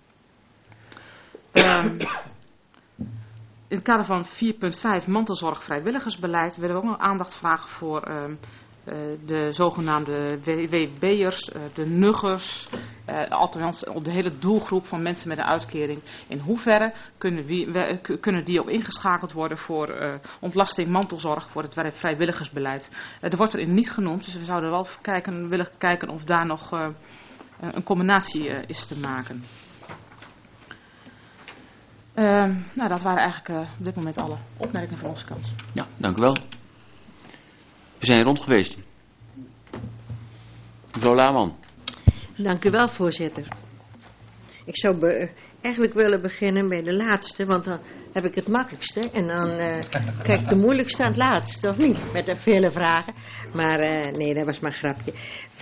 S6: In het kader van 4.5 mantelzorg vrijwilligersbeleid willen we ook nog aandacht vragen voor de zogenaamde WWB'ers, de nuggers, althans de hele doelgroep van mensen met een uitkering. In hoeverre kunnen die ook ingeschakeld worden voor ontlasting mantelzorg voor het vrijwilligersbeleid. Er wordt erin niet genoemd, dus we zouden wel willen kijken of daar nog een combinatie is te maken. Dat waren eigenlijk op dit moment alle opmerkingen van onze kant.
S1: Ja, dank u wel. We zijn rond geweest. Mevrouw Laarman.
S7: Dank u wel, voorzitter. Ik zou eigenlijk willen beginnen bij de laatste, want dan heb ik het makkelijkste. En dan kijk, de moeilijkste aan het laatste, of niet? Met de vele vragen. Maar nee, dat was maar een grapje.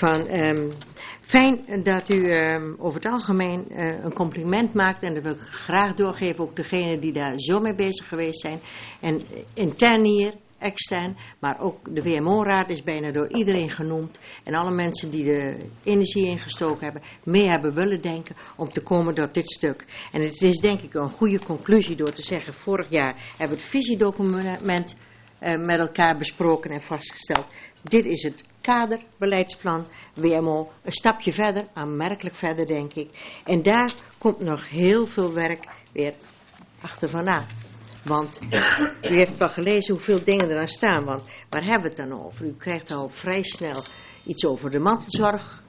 S7: Fijn dat u over het algemeen een compliment maakt. En dat wil ik graag doorgeven, ook degenen die daar zo mee bezig geweest zijn. En intern hier, extern, maar ook de WMO-raad is bijna door iedereen genoemd. En alle mensen die de energie ingestoken hebben, mee hebben willen denken om te komen tot dit stuk. En het is denk ik een goede conclusie door te zeggen, vorig jaar hebben we het visiedocument met elkaar besproken en vastgesteld. Dit is het kaderbeleidsplan WMO, een stapje verder, aanmerkelijk verder denk ik. En daar komt nog heel veel werk weer achter vandaan. Want u heeft wel gelezen hoeveel dingen er aan staan. Want waar hebben we het dan over? U krijgt al vrij snel iets over de mantelzorg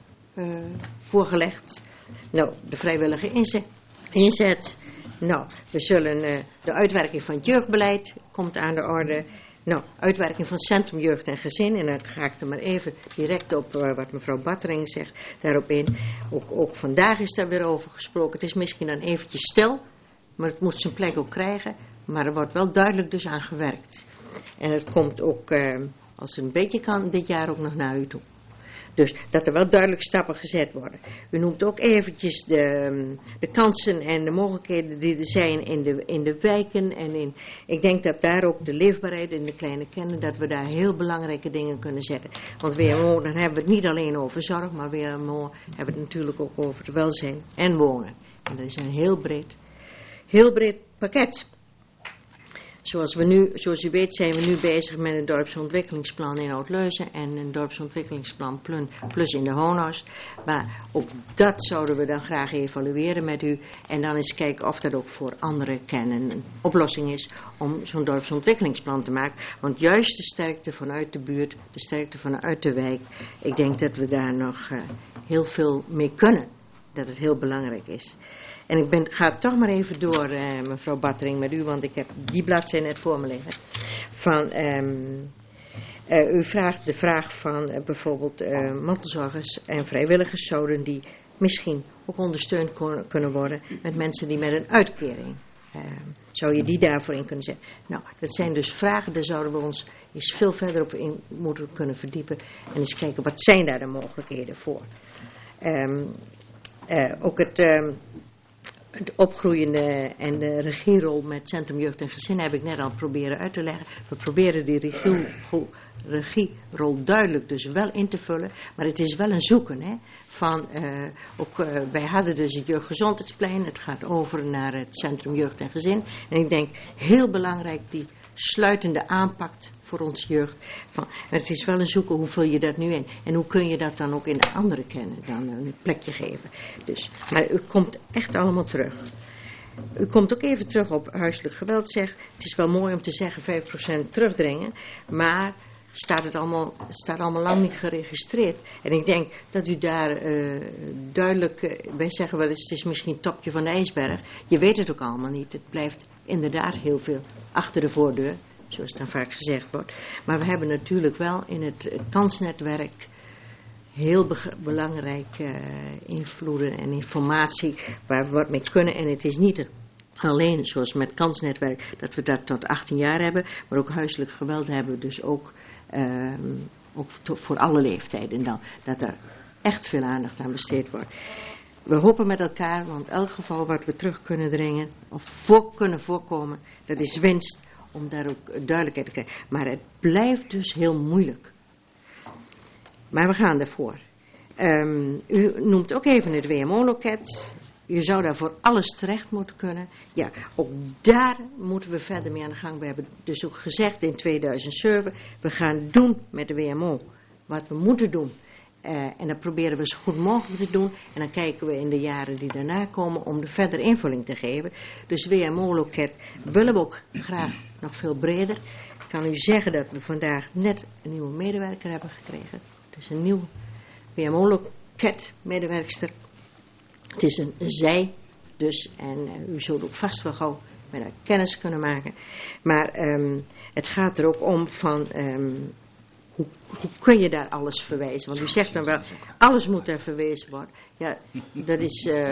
S7: voorgelegd. Nou, de vrijwillige inzet. Nou, we zullen de uitwerking van het jeugdbeleid komt aan de orde. Nou, uitwerking van Centrum Jeugd en Gezin. En dan ga ik er maar even direct op wat mevrouw Battering zegt daarop in. Ook vandaag is daar weer over gesproken. Het is misschien dan eventjes stil. Maar het moet zijn plek ook krijgen. Maar er wordt wel duidelijk dus aan gewerkt. En het komt ook, als het een beetje kan, dit jaar ook nog naar u toe. Dus dat er wel duidelijk stappen gezet worden. U noemt ook eventjes de kansen en de mogelijkheden die er zijn in de wijken. En ik denk dat daar ook de leefbaarheid in de kleine kernen, dat we daar heel belangrijke dingen kunnen zetten. Want WMO, dan hebben we het niet alleen over zorg, maar WMO hebben we het natuurlijk ook over het welzijn en wonen. En dat is een heel breed pakket. Zoals u weet zijn we nu bezig met een dorpsontwikkelingsplan in Oud-Leuzen en een dorpsontwikkelingsplan plus in de Honhorst. Maar ook dat zouden we dan graag evalueren met u en dan eens kijken of dat ook voor andere kernen een oplossing is om zo'n dorpsontwikkelingsplan te maken. Want juist de sterkte vanuit de buurt, de sterkte vanuit de wijk, ik denk dat we daar nog heel veel mee kunnen. Dat het heel belangrijk is. En ik ga toch maar even door, mevrouw Battering, met u, want ik heb die bladzijde net voor me liggen. U vraagt de vraag van bijvoorbeeld mantelzorgers en vrijwilligers, zouden die misschien ook ondersteund kunnen worden met mensen die met een uitkering. Zou je die daarvoor in kunnen zetten? Nou, dat zijn dus vragen, daar zouden we ons eens veel verder op in moeten kunnen verdiepen. En eens kijken, wat zijn daar de mogelijkheden voor? Ook het opgroeiende en de regierol met Centrum Jeugd en Gezin heb ik net al proberen uit te leggen. We proberen die regierol duidelijk dus wel in te vullen. Maar het is wel een zoeken. Hè, wij hadden dus het jeugdgezondheidsplein. Het gaat over naar het Centrum Jeugd en Gezin. En ik denk heel belangrijk die sluitende aanpak voor onze jeugd. Het is wel een zoeken, hoe vul je dat nu in? En hoe kun je dat dan ook in de andere kennen dan een plekje geven? Dus, maar u komt echt allemaal terug. U komt ook even terug op huiselijk geweld, zegt. Het is wel mooi om te zeggen 5% terugdringen, maar staat allemaal lang niet geregistreerd. En ik denk dat u daar duidelijk, wij zeggen wel eens, het is misschien het topje van de ijsberg. Je weet het ook allemaal niet. Het blijft inderdaad heel veel achter de voordeur. zoals dan vaak gezegd wordt. Maar we hebben natuurlijk wel in het kansnetwerk heel belangrijke invloeden en informatie waar we wat mee kunnen. En het is niet alleen, zoals met kansnetwerk, dat we dat tot 18 jaar hebben, maar ook huiselijk geweld hebben we dus ook voor alle leeftijden dan, dat er echt veel aandacht aan besteed wordt. We hopen met elkaar, want elk geval wat we terug kunnen dringen of kunnen voorkomen, dat is winst om daar ook duidelijkheid te krijgen. Maar het blijft dus heel moeilijk. Maar we gaan ervoor. U noemt ook even het WMO-loket. Je zou daar voor alles terecht moeten kunnen. Ja, ook daar moeten we verder mee aan de gang. We hebben dus ook gezegd in 2007, we gaan doen met de WMO wat we moeten doen. En dat proberen we zo goed mogelijk te doen. En dan kijken we in de jaren die daarna komen om de verdere invulling te geven. Dus WMO-loket willen we ook graag nog veel breder. Ik kan u zeggen dat we vandaag net een nieuwe medewerker hebben gekregen. Dus een nieuwe WMO-loket-medewerkster. Het is een zij, dus, en u zult ook vast wel gauw met haar kennis kunnen maken. Maar het gaat er ook om van, hoe kun je daar alles verwijzen? Want u zegt dan wel, alles moet er verwezen worden. Ja, dat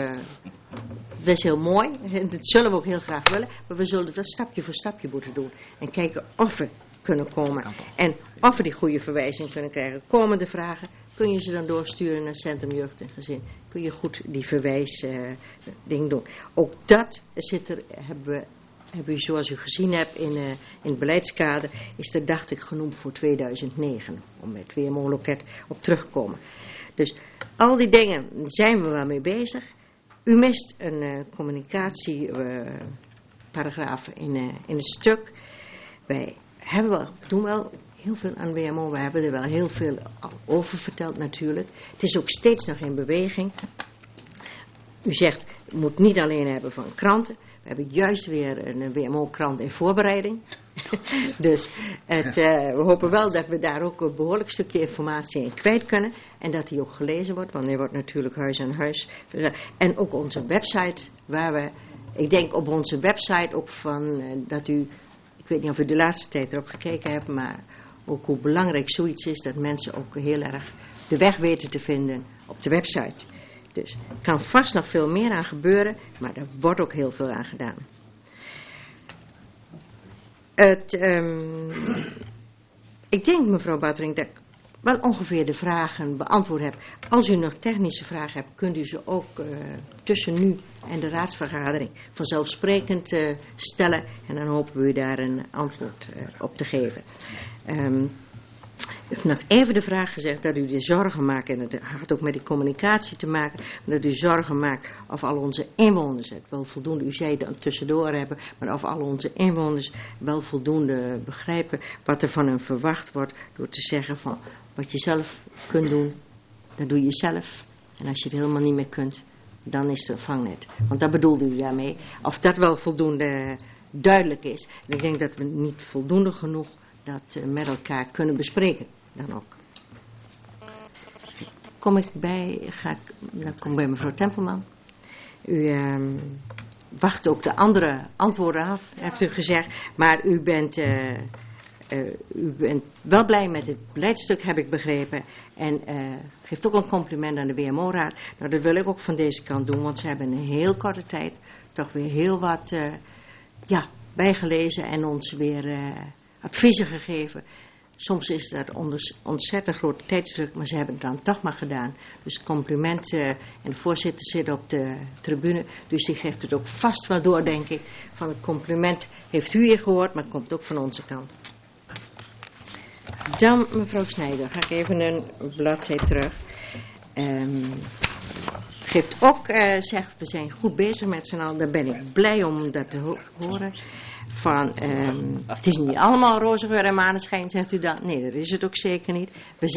S7: is heel mooi, en dat zullen we ook heel graag willen, maar we zullen dat stapje voor stapje moeten doen. En kijken of we kunnen komen en of we die goede verwijzing kunnen krijgen. Komende vragen, kun je ze dan doorsturen naar Centrum Jeugd en Gezin. Kun je goed die verwijsding doen. Ook dat hebben u, zoals u gezien hebt in het beleidskader, is er, dacht ik, genoemd voor 2009. Om met WMO-loket op terug te komen. Dus al die dingen zijn we wel mee bezig. U mist een communicatieparagraaf in het stuk. Wij doen wel heel veel aan WMO. We hebben er wel heel veel over verteld natuurlijk. Het is ook steeds nog in beweging. U zegt, het moet niet alleen hebben van kranten. We hebben juist weer een WMO-krant in voorbereiding. Dus we hopen wel dat we daar ook een behoorlijk stukje informatie in kwijt kunnen. En dat die ook gelezen wordt, want die wordt natuurlijk huis aan huis. En ook onze website, ik denk op onze website ook van dat u, ik weet niet of u de laatste tijd erop gekeken hebt, maar ook hoe belangrijk zoiets is dat mensen ook heel erg de weg weten te vinden op de website. Dus er kan vast nog veel meer aan gebeuren, maar er wordt ook heel veel aan gedaan. Ik denk, mevrouw Battering, dat ik wel ongeveer de vragen beantwoord heb. Als u nog technische vragen hebt, kunt u ze ook tussen nu en de raadsvergadering vanzelfsprekend stellen. En dan hopen we u daar een antwoord op te geven. Ik heb nog even de vraag gezegd dat u de zorgen maakt, en het had ook met die communicatie te maken, dat u zorgen maakt of al onze inwoners het wel voldoende, u zei dan tussendoor hebben, maar of al onze inwoners wel voldoende begrijpen wat er van hen verwacht wordt, door te zeggen van wat je zelf kunt doen, dat doe je zelf. En als je het helemaal niet meer kunt, dan is het een vangnet. Want dat bedoelde u daarmee. Of dat wel voldoende duidelijk is. En ik denk dat we niet voldoende genoeg dat met elkaar kunnen bespreken. Dan ook. Dan kom ik bij mevrouw Tempelman. U wacht ook de andere antwoorden af, hebt u gezegd. Maar u bent wel blij met het beleidstuk, heb ik begrepen. En geeft ook een compliment aan de WMO-raad. Nou, dat wil ik ook van deze kant doen, want ze hebben in een heel korte tijd toch weer heel wat bijgelezen en ons weer adviezen gegeven. Soms is dat onder ontzettend grote tijdsdruk, maar ze hebben het dan toch maar gedaan. Dus complimenten, en de voorzitter zit op de tribune, dus die geeft het ook vast wel door, denk ik. Van het compliment heeft u hier gehoord, maar het komt ook van onze kant. Dan mevrouw Snijder, ga ik even een bladzijde terug. Geeft ook, zegt, we zijn goed bezig met z'n allen, daar ben ik blij om dat te horen. Van, het is niet allemaal roze geur en maneschijn, zegt u dan. Nee, dat is het ook zeker niet. We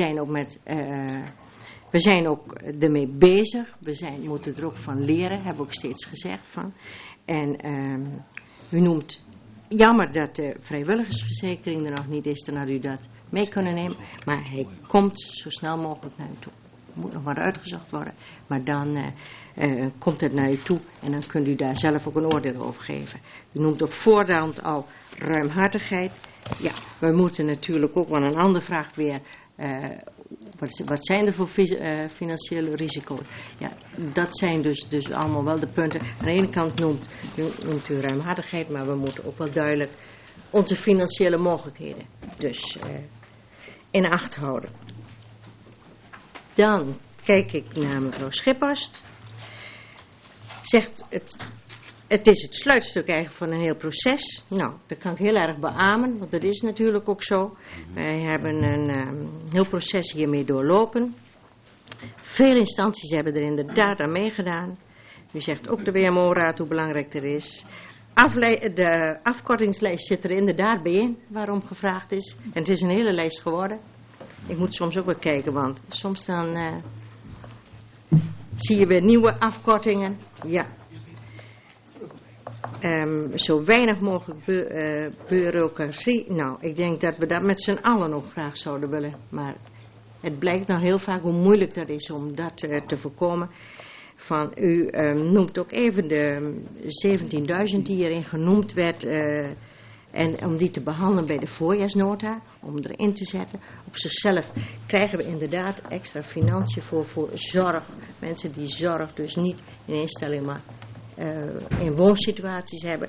S7: zijn ook ermee bezig. We moeten er ook van leren, hebben we ook steeds gezegd van. En u noemt, jammer dat de vrijwilligersverzekering er nog niet is, dan had u dat mee kunnen nemen. Maar hij komt zo snel mogelijk naar u toe. moet nog wat uitgezocht worden. Maar dan komt het naar u toe en dan kunt u daar zelf ook een oordeel over geven. U noemt op voorhand al ruimhartigheid. Ja, we moeten natuurlijk ook, want een ander vraagt weer, wat zijn er voor financiële risico's? Ja, dat zijn dus allemaal wel de punten. Aan de ene kant noemt u ruimhartigheid, maar we moeten ook wel duidelijk onze financiële mogelijkheden dus in acht houden. Dan kijk ik naar mevrouw Schiphorst. Zegt het is het sluitstuk eigenlijk van een heel proces. Nou, dat kan ik heel erg beamen, want dat is natuurlijk ook zo. Wij hebben een heel proces hiermee doorlopen. Veel instanties hebben er inderdaad aan meegedaan. U zegt ook de WMO-raad hoe belangrijk er is. De afkortingslijst zit er inderdaad bij in, waarom gevraagd is. En het is een hele lijst geworden. Ik moet soms ook wel kijken, want soms dan zie je weer nieuwe afkortingen. Ja. Zo weinig mogelijk bureaucratie. Nou, ik denk dat we dat met z'n allen nog graag zouden willen. Maar het blijkt nou heel vaak hoe moeilijk dat is om dat te voorkomen. U noemt ook even de 17.000 die hierin genoemd werd. En om die te behandelen bij de voorjaarsnota, om erin te zetten. Op zichzelf krijgen we inderdaad extra financiën voor zorg. Mensen die zorg dus niet in instelling, maar in woonsituaties hebben.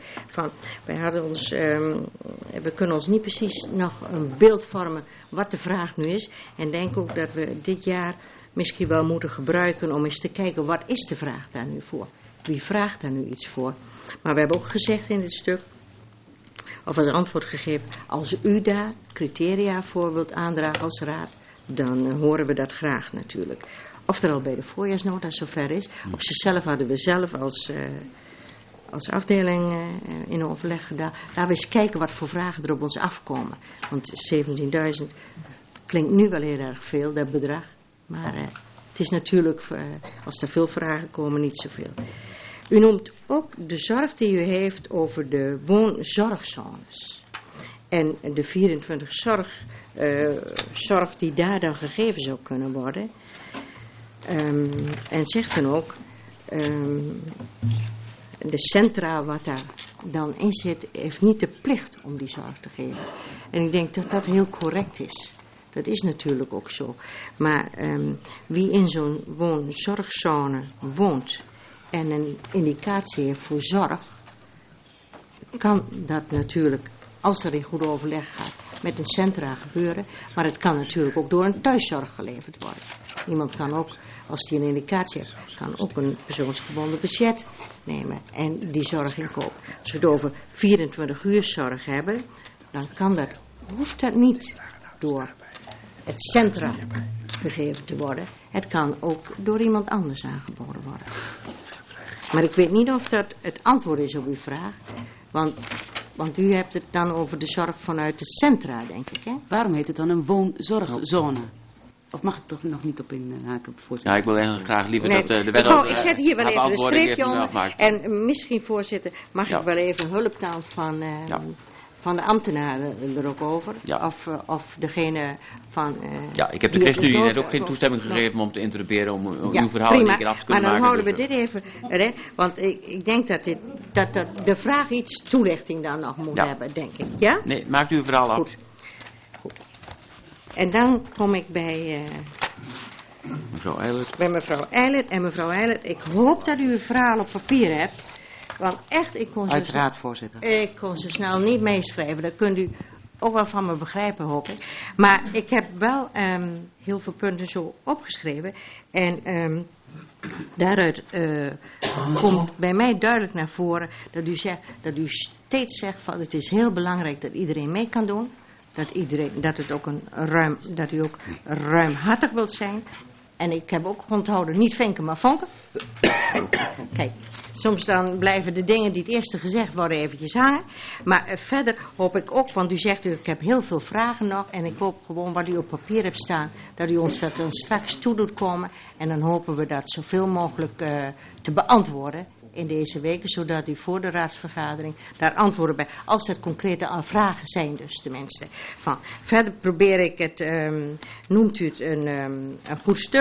S7: We kunnen ons niet precies nog een beeld vormen wat de vraag nu is. En denk ook dat we dit jaar misschien wel moeten gebruiken om eens te kijken wat is de vraag daar nu voor. Wie vraagt daar nu iets voor? Maar we hebben ook gezegd in dit stuk, of als antwoord gegeven, als u daar criteria voor wilt aandragen als raad, dan horen we dat graag natuurlijk. Of er al bij de voorjaarsnota zover is. Op zichzelf hadden we zelf als afdeling in overleg gedaan. Laten we eens kijken wat voor vragen er op ons afkomen. Want 17.000 klinkt nu wel heel erg veel, dat bedrag. Maar het is natuurlijk, als er veel vragen komen, niet zoveel. U noemt ook de zorg die u heeft over de woonzorgzones. En de 24 zorg die daar dan gegeven zou kunnen worden. En zegt dan ook, de centra wat daar dan in zit, heeft niet de plicht om die zorg te geven. En ik denk dat dat heel correct is. Dat is natuurlijk ook zo. Maar wie in zo'n woonzorgzone woont en een indicatie heeft voor zorg, kan dat natuurlijk, als er in goed overleg gaat, met een centra gebeuren. Maar het kan natuurlijk ook door een thuiszorg geleverd worden. Iemand kan ook, als hij een indicatie heeft, kan ook een persoonsgebonden budget nemen en die zorg inkopen. Als we het over 24 uur zorg hebben, dan hoeft dat niet door het centra gegeven te worden. Het kan ook door iemand anders aangeboden worden. Maar ik weet niet of dat het antwoord is op uw vraag. Want u hebt het dan over de zorg vanuit de centra, denk ik, hè?
S3: Waarom heet het dan een woonzorgzone? Of mag ik toch nog niet op inhaken, voorzitter?
S1: Ja, ik wil eigenlijk graag liever dat de wet
S7: ik zet hier wel even een streepje onder. En misschien, voorzitter, mag ik wel even hulp dan van de ambtenaren er ook over?
S1: Ja.
S7: Of degene van...
S1: ik heb de ChristenUnie net ook geen toestemming gegeven om te interrumperen, om uw verhaal
S7: prima.
S1: een keer af te kunnen maken.
S7: Maar dan houden we dit even... Want ik denk dat de vraag iets toelichting dan nog moet hebben, denk ik. Ja?
S1: Nee, maakt u uw verhaal af.
S7: Goed. En dan kom ik bij...
S1: mevrouw Eilert.
S7: Bij mevrouw Eilert. En mevrouw Eilert, ik hoop dat u het verhaal op papier hebt. Want echt,
S2: Uiteraard, voorzitter.
S7: Ik kon zo snel niet meeschrijven. Dat kunt u ook wel van me begrijpen, hoop ik. Maar ik heb wel heel veel punten zo opgeschreven. En daaruit komt bij mij duidelijk naar voren dat u steeds zegt van het is heel belangrijk dat iedereen mee kan doen. Dat u ook ruimhartig wilt zijn. En ik heb ook onthouden, niet vinken, maar vonken. Kijk, soms dan blijven de dingen die het eerste gezegd worden eventjes hangen. Maar verder hoop ik ook, want u zegt, ik heb heel veel vragen nog. En ik hoop gewoon wat u op papier hebt staan, dat u ons dat dan straks toe doet komen. En dan hopen we dat zoveel mogelijk te beantwoorden in deze weken. Zodat u voor de raadsvergadering daar antwoorden bij, als dat concrete vragen zijn dus tenminste. Verder probeer ik het, noemt u het een goed stuk.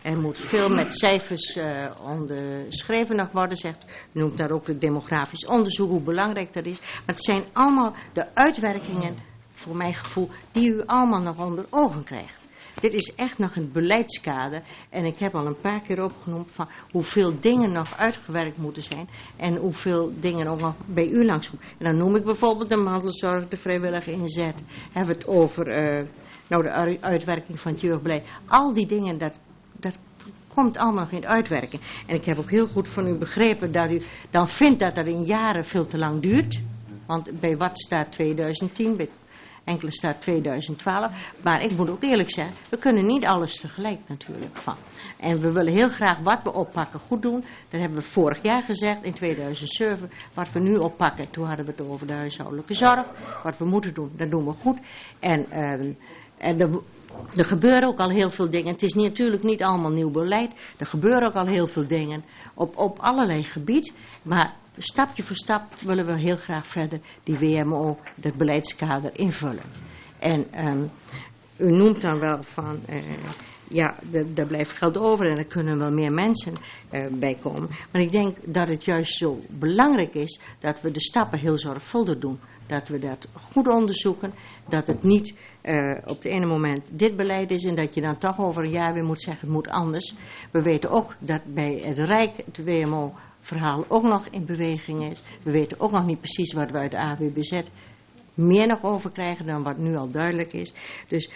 S7: Er moet veel met cijfers onderschreven nog worden, zegt. U noemt daar ook het demografisch onderzoek, hoe belangrijk dat is. Maar het zijn allemaal de uitwerkingen, voor mijn gevoel, die u allemaal nog onder ogen krijgt. Dit is echt nog een beleidskader. En ik heb al een paar keer opgenoemd van hoeveel dingen nog uitgewerkt moeten zijn. En hoeveel dingen ook nog bij u langskomen. En dan noem ik bijvoorbeeld de mantelzorg, de vrijwillige inzet. Hebben we het over de uitwerking van het jeugdbeleid. Al die dingen, dat komt allemaal nog in uitwerking. En ik heb ook heel goed van u begrepen dat u dan vindt dat dat in jaren veel te lang duurt. Want bij wat staat 2010, bij enkele staat 2012. Maar ik moet ook eerlijk zeggen, we kunnen niet alles tegelijk natuurlijk van. En we willen heel graag wat we oppakken goed doen. Dat hebben we vorig jaar gezegd, in 2007. Wat we nu oppakken, toen hadden we het over de huishoudelijke zorg. Wat we moeten doen, dat doen we goed. En er gebeuren ook al heel veel dingen. Het is natuurlijk niet allemaal nieuw beleid. Er gebeuren ook al heel veel dingen op allerlei gebieden. Maar stapje voor stap willen we heel graag verder die WMO, dat beleidskader, invullen. En u noemt dan wel van, daar blijft geld over en er kunnen wel meer mensen bij komen. Maar ik denk dat het juist zo belangrijk is dat we de stappen heel zorgvuldig doen. Dat we dat goed onderzoeken. Dat het niet op het ene moment dit beleid is en dat je dan toch over een jaar weer moet zeggen het moet anders. We weten ook dat bij het Rijk het WMO-verhaal ook nog in beweging is. We weten ook nog niet precies wat we uit de AWBZ meer nog over krijgen dan wat nu al duidelijk is. Dus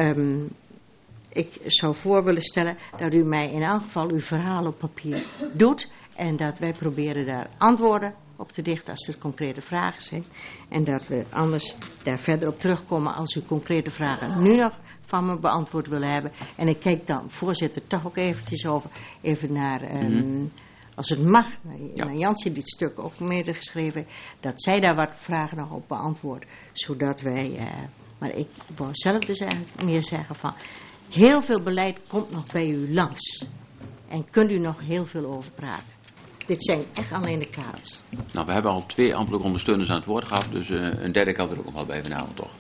S7: ik zou voor willen stellen dat u mij in elk geval uw verhaal op papier doet. En dat wij proberen daar antwoorden op te dichten als er concrete vragen zijn. En dat we anders daar verder op terugkomen als u concrete vragen nu nog van me beantwoord willen hebben. En ik kijk dan, voorzitter, toch ook eventjes even naar, als het mag, naar Jansje dit stuk ook medegeschreven, dat zij daar wat vragen nog op beantwoordt. Zodat wij, maar ik wou zelf dus eigenlijk meer zeggen van, heel veel beleid komt nog bij u langs. En kunt u nog heel veel over praten. Dit zijn echt alleen de kaders.
S1: Nou, we hebben al 2 ambtelijke ondersteuners aan het woord gehad, dus een derde kan er ook nog wel bij vanavond, toch?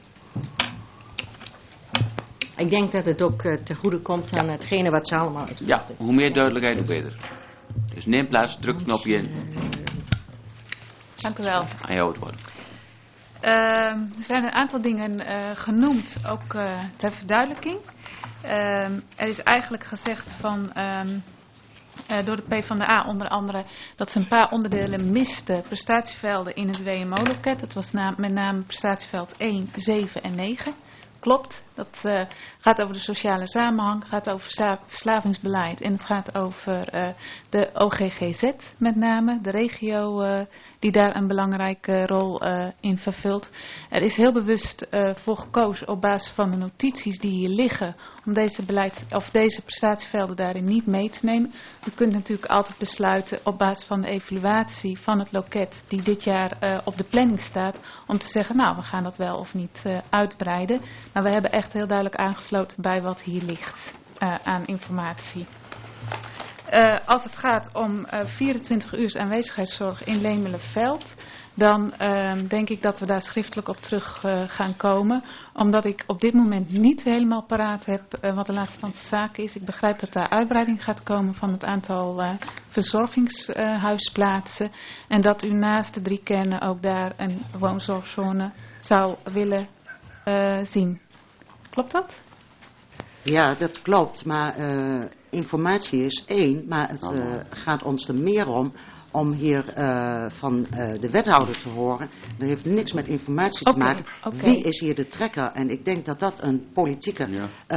S7: Ik denk dat het ook ten goede komt aan hetgene wat ze allemaal uitgevoerd.
S1: Ja, hoe meer duidelijkheid, hoe beter. Dus neem plaats, druk het knopje in.
S8: Dank u wel.
S1: Aan jou het woord.
S8: Er zijn een aantal dingen genoemd, ook ter verduidelijking. Er is eigenlijk gezegd van, door de PvdA onder andere, dat ze een paar onderdelen misten, prestatievelden in het WMO-loket. Dat was met name prestatieveld 1, 7 en 9. Klopt, dat gaat over de sociale samenhang, gaat over verslavingsbeleid en het gaat over de OGGZ met name, de regio die daar een belangrijke rol in vervult. Er is heel bewust voor gekozen op basis van de notities die hier liggen om deze prestatievelden daarin niet mee te nemen. U kunt natuurlijk altijd besluiten op basis van de evaluatie van het loket die dit jaar op de planning staat om te zeggen, nou we gaan dat wel of niet uitbreiden. Maar we hebben echt heel duidelijk aangesloten bij wat hier ligt aan informatie. Als het gaat om 24 uur aanwezigheidszorg in Lemelenveld, dan denk ik dat we daar schriftelijk op terug gaan komen. Omdat ik op dit moment niet helemaal paraat heb wat de laatste stand van zaken is. Ik begrijp dat daar uitbreiding gaat komen van het aantal verzorgingshuisplaatsen. En dat u naast de 3 kernen ook daar een woonzorgzone zou willen zien. Klopt dat?
S2: Ja, dat klopt. Maar informatie is 1. Maar het gaat ons er meer om hier van de wethouder te horen. Dat heeft niks met informatie te maken. Wie is hier de trekker? En ik denk dat dat een politieke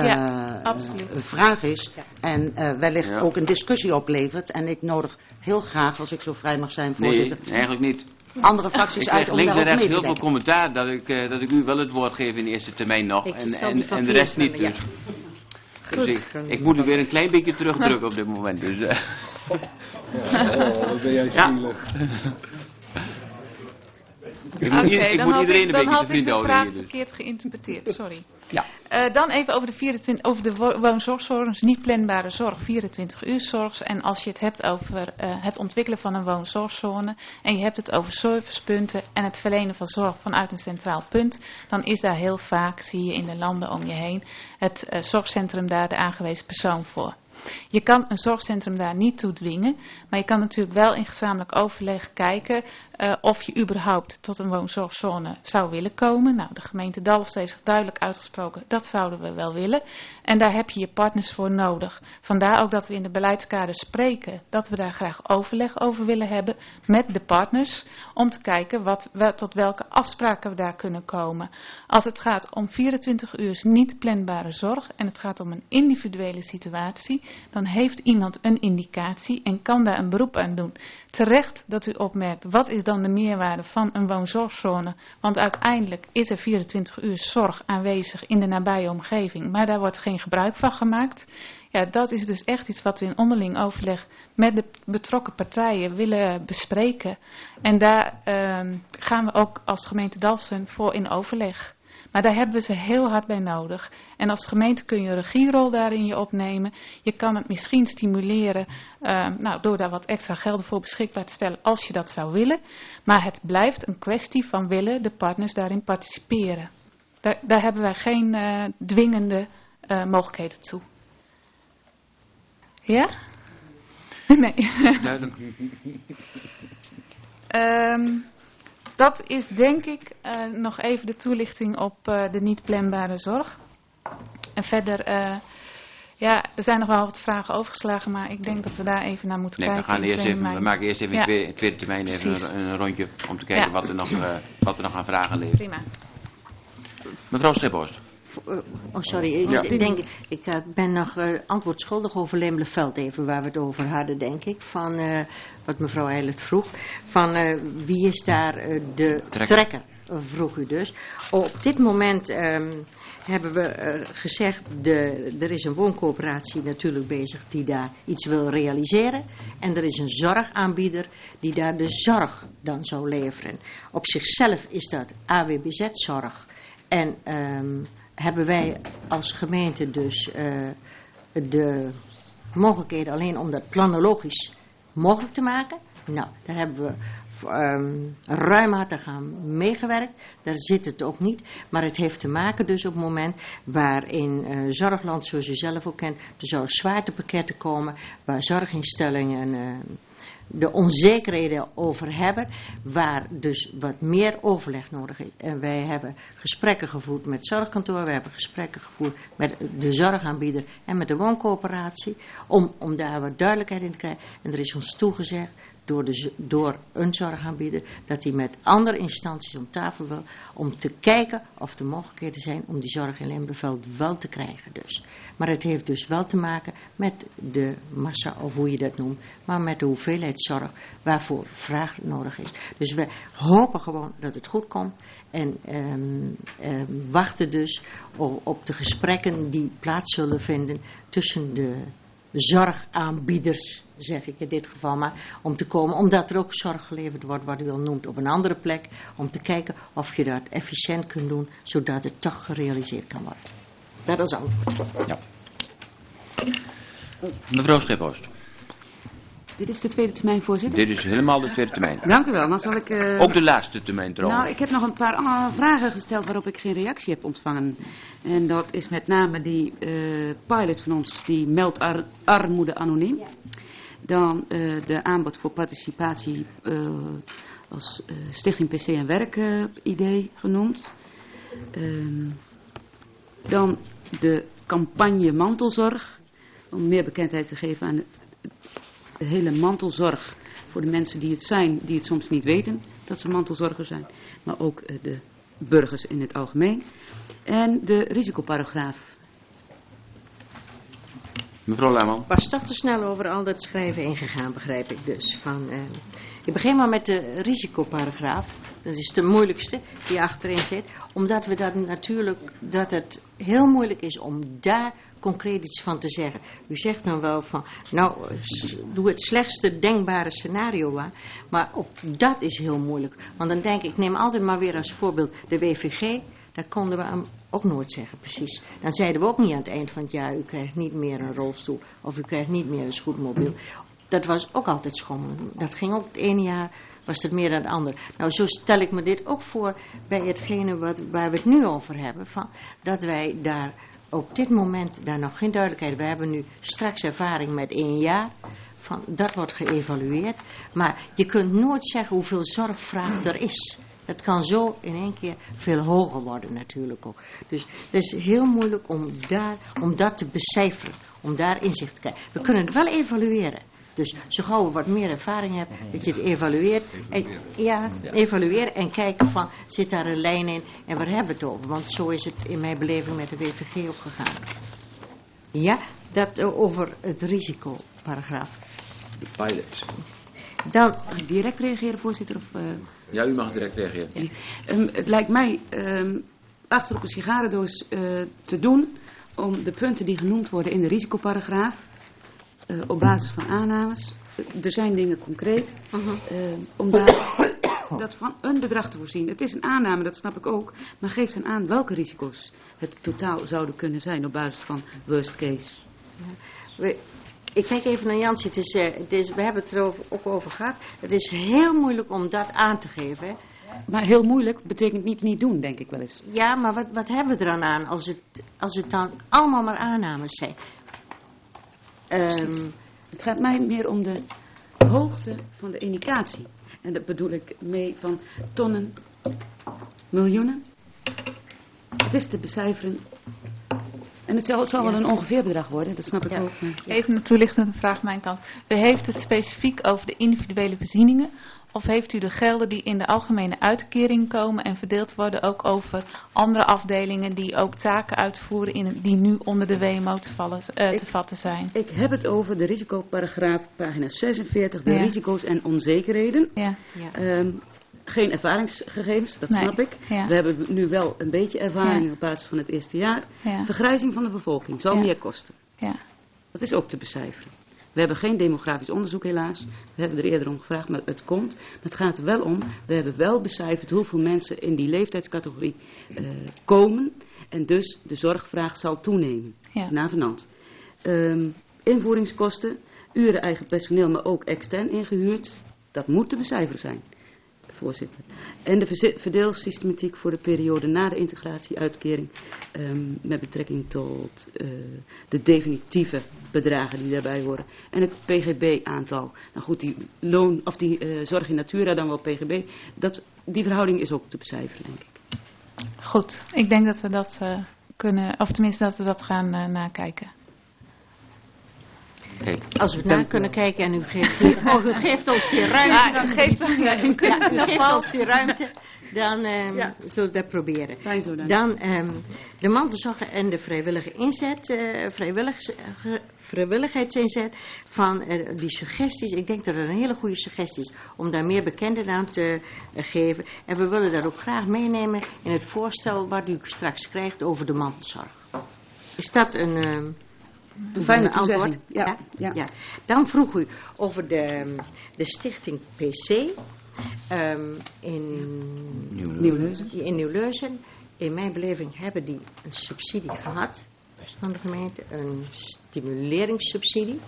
S2: vraag is. En wellicht ook een discussie oplevert. En ik nodig heel graag, als ik zo vrij mag zijn, voorzitter.
S1: Nee, eigenlijk niet.
S2: Andere fracties uit om
S1: links en
S2: daarop
S1: rechts
S2: mee te
S1: heel veel commentaar dat ik u wel het woord geef in de eerste termijn nog. En de rest niet. Dus. Dus ik moet u weer een klein beetje terugdrukken op dit moment. Dus,
S9: wat ben jij zielig.
S8: Ik moet iedereen een beetje te vriend houden. Dan had ik de vraag verkeerd geïnterpreteerd, sorry.
S1: Ja.
S8: Dan even over de woonzorgzorg, dus niet planbare zorg, 24 uur zorg. En als je het hebt over het ontwikkelen van een woonzorgzone en je hebt het over servicepunten en het verlenen van zorg vanuit een centraal punt, dan is daar heel vaak, zie je in de landen om je heen, het zorgcentrum daar de aangewezen persoon voor. Je kan een zorgcentrum daar niet toe dwingen, maar je kan natuurlijk wel in gezamenlijk overleg kijken of je überhaupt tot een woonzorgzone zou willen komen. Nou, de gemeente Dalfsen heeft zich duidelijk uitgesproken, dat zouden we wel willen. En daar heb je je partners voor nodig. Vandaar ook dat we in de beleidskader spreken, dat we daar graag overleg over willen hebben met de partners, om te kijken tot welke afspraken we daar kunnen komen. Als het gaat om 24 uur niet planbare zorg en het gaat om een individuele situatie, dan heeft iemand een indicatie en kan daar een beroep aan doen. Terecht dat u opmerkt, wat is dan de meerwaarde van een woonzorgzone? Want uiteindelijk is er 24 uur zorg aanwezig in de nabije omgeving, maar daar wordt geen gebruik van gemaakt. Ja, dat is dus echt iets wat we in onderling overleg met de betrokken partijen willen bespreken. En daar gaan we ook als gemeente Dalfsen voor in overleg. Maar daar hebben we ze heel hard bij nodig. En als gemeente kun je een regierol daarin je opnemen. Je kan het misschien stimuleren door daar wat extra gelden voor beschikbaar te stellen als je dat zou willen. Maar het blijft een kwestie van willen de partners daarin participeren. Daar hebben wij geen dwingende mogelijkheden toe. Ja? Nee.
S1: Duidelijk.
S8: Dat is denk ik nog even de toelichting op de niet planbare zorg. En verder, er zijn nog wel wat vragen overgeslagen, maar ik denk dat we daar even naar moeten kijken.
S1: We maken eerst even in tweede termijn even een rondje om te kijken wat er nog aan vragen leven.
S8: Prima.
S1: Mevrouw Schiphorst.
S7: Ik ben nog antwoord schuldig over Leemleveld even, waar we het over hadden, denk ik. Van wat mevrouw Eilert vroeg. Van wie is daar de trekker, vroeg u dus. Op dit moment hebben we gezegd, er is een wooncoöperatie natuurlijk bezig die daar iets wil realiseren. En er is een zorgaanbieder die daar de zorg dan zou leveren. Op zichzelf is dat AWBZ-zorg. En hebben wij als gemeente dus de mogelijkheden alleen om dat planologisch mogelijk te maken. Nou, daar hebben we ruimhartig aan meegewerkt. Daar zit het ook niet. Maar het heeft te maken dus op het moment waarin Zorgland, zoals u zelf ook kent, er zou zwaartepakketten komen, waar zorginstellingen de onzekerheden over hebben, waar dus wat meer overleg nodig is. En wij hebben gesprekken gevoerd met het zorgkantoor, we hebben gesprekken gevoerd met de zorgaanbieder en met de wooncoöperatie, om daar wat duidelijkheid in te krijgen. En er is ons toegezegd door een zorgaanbieder dat hij met andere instanties om tafel wil, om te kijken of er mogelijkheden zijn om die zorg in Leemleveld wel te krijgen dus. Maar het heeft dus wel te maken met de massa, of hoe je dat noemt, maar met de hoeveelheid zorg waarvoor vraag nodig is. Dus we hopen gewoon dat het goed komt en wachten dus op de gesprekken die plaats zullen vinden tussen de zorgaanbieders, zeg ik in dit geval maar, om te komen, omdat er ook zorg geleverd wordt, wat u al noemt, op een andere plek, om te kijken of je dat efficiënt kunt doen, zodat het toch gerealiseerd kan worden. Dat is antwoord.
S1: Ja. Mevrouw Schiphorst.
S3: Dit is de tweede termijn, voorzitter?
S1: Dit is helemaal de tweede termijn.
S3: Dank u wel. Dan zal ik,
S1: ook de laatste termijn trouwens.
S3: Nou, ik heb nog een paar vragen gesteld waarop ik geen reactie heb ontvangen. En dat is met name die pilot van ons, die meldt armoede anoniem. Ja. Dan de aanbod voor participatie als Stichting PC en Werk idee genoemd. Dan de campagne mantelzorg, om meer bekendheid te geven aan de hele mantelzorg voor de mensen die het zijn, die het soms niet weten dat ze mantelzorger zijn, maar ook de burgers in het algemeen. En de risicoparagraaf.
S1: Mevrouw Laarman.
S7: Was toch te snel over al dat schrijven ingegaan, begrijp ik dus. Ik begin maar met de risicoparagraaf. Dat is de moeilijkste die achterin zit. Omdat we dat het heel moeilijk is om daar concreet iets van te zeggen. U zegt dan wel van, nou, doe het slechtste denkbare scenario aan. Maar dat is heel moeilijk. Want dan denk ik, neem altijd maar weer als voorbeeld de WVG. Daar konden we hem ook nooit zeggen, precies. Dan zeiden we ook niet aan het eind van het jaar, u krijgt niet meer een rolstoel. Of u krijgt niet meer een scootmobiel. Dat was ook altijd schommelen. Dat ging ook het ene jaar, was het meer dan het andere. Nou, zo stel ik me dit ook voor bij hetgene waar we het nu over hebben. Dat wij daar op dit moment daar nog geen duidelijkheid. We hebben nu straks ervaring met 1 jaar. Dat wordt geëvalueerd. Maar je kunt nooit zeggen hoeveel zorgvraag er is. Het kan zo in 1 keer veel hoger worden natuurlijk ook. Dus het is heel moeilijk om dat te becijferen. Om daar inzicht te krijgen. We kunnen het wel evalueren. Dus zo gauw we wat meer ervaring hebben, dat je het evalueert. Evalueren en kijken van, zit daar een lijn in en waar hebben we het over? Want zo is het in mijn beleving met de WVG ook gegaan. Ja, dat over het risicoparagraaf.
S1: De pilot.
S3: Dan mag ik direct reageren, voorzitter? Of,
S1: Ja, u mag direct reageren.
S3: Ja. Het lijkt mij achter op een sigarendoos te doen om de punten die genoemd worden in de risicoparagraaf op basis van aannames. Er zijn dingen concreet. Om daar dat van een bedrag te voorzien. Het is een aanname, dat snap ik ook. Maar geeft dan aan welke risico's het totaal zouden kunnen zijn op basis van worst case.
S7: Ja. Ik kijk even naar Jansie. We hebben het er ook over gehad. Het is heel moeilijk om dat aan te geven. Hè?
S3: Maar heel moeilijk betekent niet doen, denk ik wel eens.
S7: Ja, maar wat hebben we er dan aan als het dan allemaal maar aannames zijn?
S3: Het gaat mij meer om de hoogte van de indicatie. En dat bedoel ik mee van tonnen, miljoenen. Het is te becijferen. En het zal wel een ongeveer bedrag worden, dat snap ik ook.
S8: Even een toelichtende vraag mijn kant. U heeft het specifiek over de individuele voorzieningen? Of heeft u de gelden die in de algemene uitkering komen en verdeeld worden ook over andere afdelingen die ook taken uitvoeren die nu onder de WMO te vatten zijn?
S3: Ik heb het over de risicoparagraaf, pagina 46, de risico's en onzekerheden.
S8: Ja.
S3: Geen ervaringsgegevens, dat snap ik.
S8: Ja.
S3: We hebben nu wel een beetje ervaring op basis van het eerste jaar.
S8: Ja.
S3: Vergrijzing van de bevolking zal meer kosten.
S8: Ja.
S3: Dat is ook te becijferen. We hebben geen demografisch onderzoek helaas. We hebben er eerder om gevraagd, maar het komt. Maar het gaat er wel om, we hebben wel becijferd hoeveel mensen in die leeftijdscategorie komen. En dus de zorgvraag zal toenemen.
S8: Ja.
S3: Navenant. Invoeringskosten, uren eigen personeel, maar ook extern ingehuurd. Dat moet te becijferen zijn, voorzitter. En de verdeelsystematiek voor de periode na de integratie-uitkering met betrekking tot de definitieve bedragen die daarbij horen. En het PGB-aantal. Nou goed, die zorg in natura, dan wel PGB, die verhouding is ook te becijferen, denk ik.
S8: Goed, ik denk dat we dat kunnen, of tenminste dat we dat gaan nakijken.
S1: Kijk,
S7: als we het na kunnen kijken en u geeft ons die ruimte.
S8: U geeft
S7: ons die ruimte. Dan zullen we dat proberen.
S3: Fijn zo dan.
S7: Dan de mantelzorg en de vrijwillige inzet, vrijwilligheidsinzet van die suggesties. Ik denk dat het een hele goede suggestie is om daar meer bekendheid aan te geven. En we willen dat ook graag meenemen in het voorstel wat u straks krijgt over de mantelzorg. Is dat een
S3: fijne
S7: antwoord?
S3: Ja.
S7: Dan vroeg u over de stichting PC in Nieuw-Leusen. In mijn beleving hebben die een subsidie gehad van de gemeente, een stimuleringssubsidie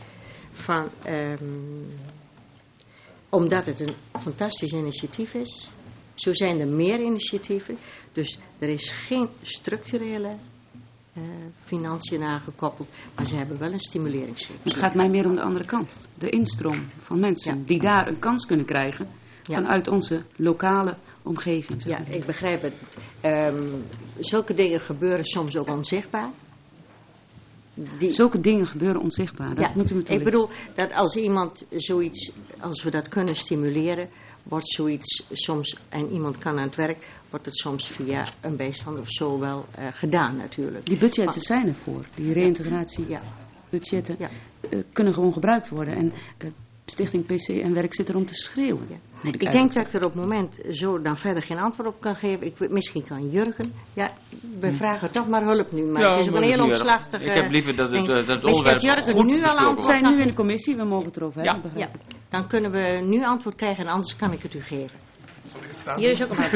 S7: omdat het een fantastisch initiatief is. Zo zijn er meer initiatieven, dus er is geen structurele financiën aangekoppeld, maar ze hebben wel een stimuleringssubsidie.
S3: Het gaat mij meer om de andere kant. De instroom van mensen die daar een kans kunnen krijgen vanuit onze lokale omgeving.
S7: Ja, ik begrijp het. Zulke dingen gebeuren soms ook onzichtbaar.
S3: Zulke dingen gebeuren onzichtbaar. Dat moet u me toelichten.
S7: Ik bedoel dat als iemand zoiets, als we dat kunnen stimuleren, wordt zoiets soms, en iemand kan aan het werk, wordt het soms via een bijstand of zo wel gedaan natuurlijk.
S3: Die budgetten zijn ervoor. Die reïntegratiebudgetten kunnen gewoon gebruikt worden. En Stichting PC en Werk zit er om te schreeuwen.
S7: Ja. Ik denk dat ik er op het moment zo dan verder geen antwoord op kan geven. Misschien kan Jurgen. Ja, we vragen toch maar hulp nu. Maar het is ook een heel omslachtig.
S1: Ik heb liever dat het
S7: onderwerp Jurgen
S1: goed
S7: nu al antwoord.
S3: We zijn nu in de commissie, we mogen het erover hebben.
S7: Ja. Dan kunnen we nu antwoord krijgen en anders kan ik het u geven. Hier is ook een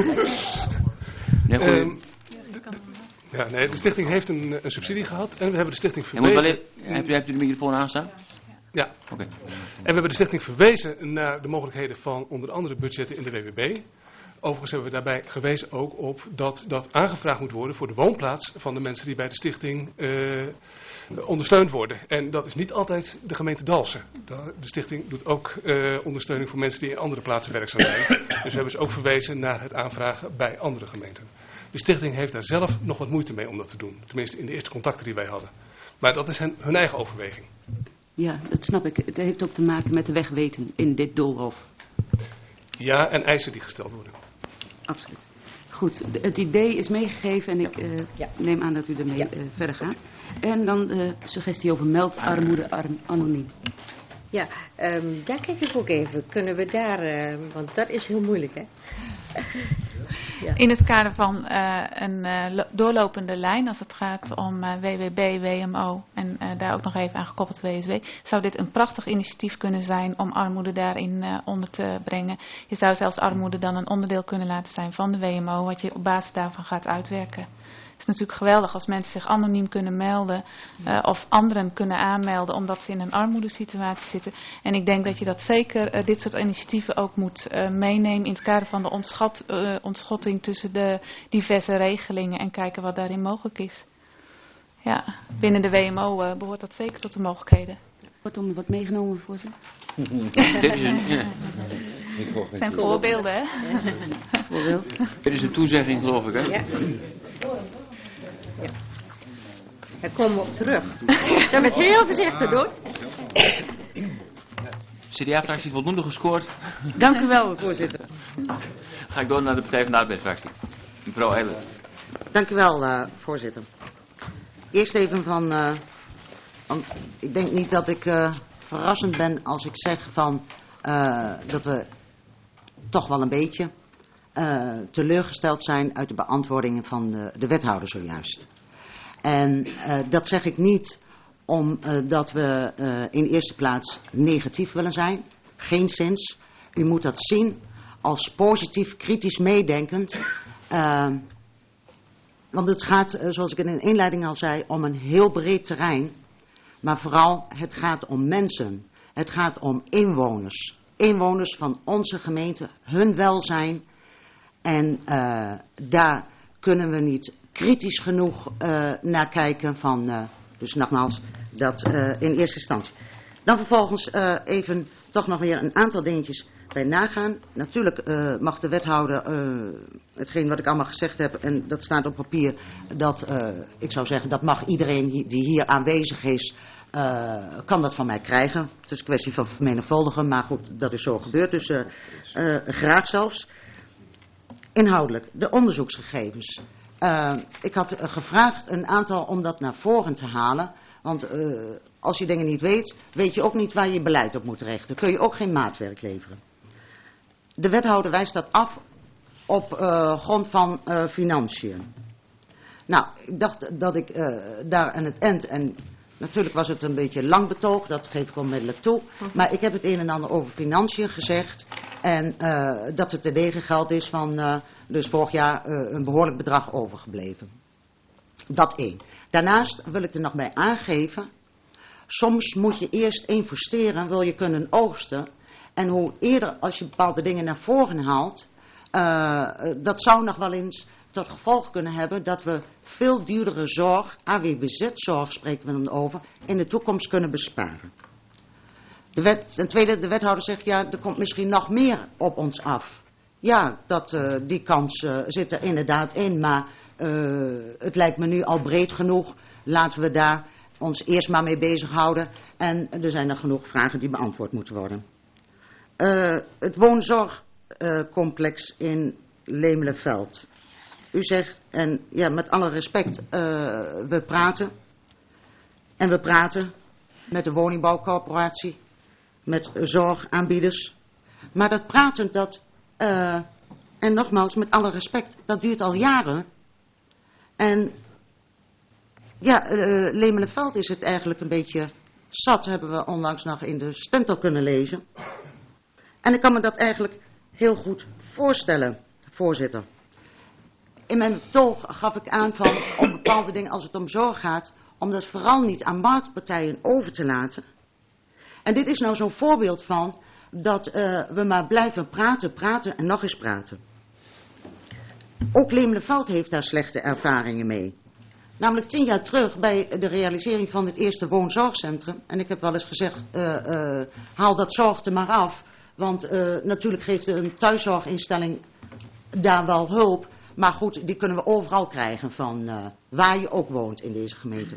S9: de stichting heeft een subsidie gehad en we hebben de stichting verwezen.
S1: Hebt u de microfoon aanstaan?
S9: Ja.
S1: Okay.
S9: En we hebben de stichting verwezen naar de mogelijkheden van onder andere budgetten in de WWB. Overigens hebben we daarbij gewezen ook op dat aangevraagd moet worden voor de woonplaats van de mensen die bij de stichting ondersteund worden. En dat is niet altijd de gemeente Dalfsen. De stichting doet ook ondersteuning voor mensen die in andere plaatsen werkzaam zijn. Dus we hebben ze ook verwezen naar het aanvragen bij andere gemeenten. De stichting heeft daar zelf nog wat moeite mee om dat te doen. Tenminste in de eerste contacten die wij hadden. Maar dat is hun eigen overweging.
S3: Ja, dat snap ik. Het heeft ook te maken met de wegweten in dit doolhof.
S9: Ja, en eisen die gesteld worden.
S3: Absoluut. Goed, het idee is meegegeven en ik neem aan dat u ermee verder gaat. En dan de suggestie over meldarmoede anoniem.
S7: Ja, daar kijk ik ook even. Kunnen we daar, want dat is heel moeilijk, hè?
S8: Ja. In het kader van een doorlopende lijn, als het gaat om WWB, WMO en daar ook nog even aan gekoppeld WSW, zou dit een prachtig initiatief kunnen zijn om armoede daarin onder te brengen. Je zou zelfs armoede dan een onderdeel kunnen laten zijn van de WMO, wat je op basis daarvan gaat uitwerken. Het is natuurlijk geweldig als mensen zich anoniem kunnen melden of anderen kunnen aanmelden omdat ze in een armoedesituatie zitten. En ik denk dat je dat zeker, dit soort initiatieven ook moet meenemen in het kader van de ontschotting tussen de diverse regelingen en kijken wat daarin mogelijk is. Ja, binnen de WMO behoort dat zeker tot de mogelijkheden.
S3: Wordt er wat meegenomen voor ze?
S8: Het zijn voorbeelden, hè?
S1: Dit is een toezegging, geloof ik, hè?
S7: Ja. Ja. Daar komen we op terug. Zijn we het heel voorzichtig doen?
S1: CDA-fractie voldoende gescoord.
S3: Dank u wel, voorzitter.
S1: Ga ik door naar de Partij van de Arbeid-fractie. Mevrouw Eilert.
S2: Dank u wel, voorzitter. Eerst even ik denk niet dat ik verrassend ben als ik zeg dat we toch wel een beetje teleurgesteld zijn uit de beantwoordingen van de wethouder zojuist. En dat zeg ik niet omdat we in eerste plaats negatief willen zijn. Geenszins. U moet dat zien als positief, kritisch meedenkend. Want het gaat, zoals ik in een inleiding al zei, om een heel breed terrein. Maar vooral, het gaat om mensen. Het gaat om inwoners. Inwoners van onze gemeente, hun welzijn. En daar kunnen we niet kritisch genoeg naar kijken van, dus nogmaals, dat in eerste instantie. Dan vervolgens even toch nog weer een aantal dingetjes bij nagaan. Natuurlijk mag de wethouder, hetgeen wat ik allemaal gezegd heb, en dat staat op papier, dat ik zou zeggen, dat mag iedereen die hier aanwezig is, kan dat van mij krijgen. Het is een kwestie van vermenigvuldigen, maar goed, dat is zo gebeurd, dus graag zelfs. Inhoudelijk, de onderzoeksgegevens. Ik had gevraagd een aantal om dat naar voren te halen. Want als je dingen niet weet, weet je ook niet waar je beleid op moet richten. Kun je ook geen maatwerk leveren. De wethouder wijst dat af op grond van financiën. Nou, ik dacht dat ik daar aan het eind, en natuurlijk was het een beetje lang betoog, dat geef ik onmiddellijk toe. Maar ik heb het een en ander over financiën gezegd. En dat het terdege geld is van dus vorig jaar een behoorlijk bedrag overgebleven. Dat één. Daarnaast wil ik er nog bij aangeven, soms moet je eerst investeren, wil je kunnen oogsten. En hoe eerder als je bepaalde dingen naar voren haalt, dat zou nog wel eens tot gevolg kunnen hebben dat we veel duurdere zorg, AWBZ-zorg spreken we dan over, in de toekomst kunnen besparen. Ten tweede, de wethouder zegt, ja, er komt misschien nog meer op ons af. Ja, die kans zit er inderdaad in, maar het lijkt me nu al breed genoeg. Laten we daar ons eerst maar mee bezighouden. En er zijn nog genoeg vragen die beantwoord moeten worden. Het woonzorgcomplex in Lemelenveld. U zegt, en ja, met alle respect, we praten. En we praten met de woningbouwcorporatie, met zorgaanbieders. Maar dat praten, en nogmaals, met alle respect, dat duurt al jaren. En ja, Lemelenveld is het eigenlijk een beetje zat, hebben we onlangs nog in de Stentor kunnen lezen. En ik kan me dat eigenlijk heel goed voorstellen, voorzitter. In mijn betoog gaf ik aan van om bepaalde dingen als het om zorg gaat, om dat vooral niet aan marktpartijen over te laten. En dit is nou zo'n voorbeeld van dat we maar blijven praten en nog eens praten. Ook Leemleveld heeft daar slechte ervaringen mee. Namelijk 10 jaar terug bij de realisering van het eerste woonzorgcentrum. En ik heb wel eens gezegd, haal dat zorg er maar af. Want natuurlijk geeft een thuiszorginstelling daar wel hulp. Maar goed, die kunnen we overal krijgen van waar je ook woont in deze gemeente.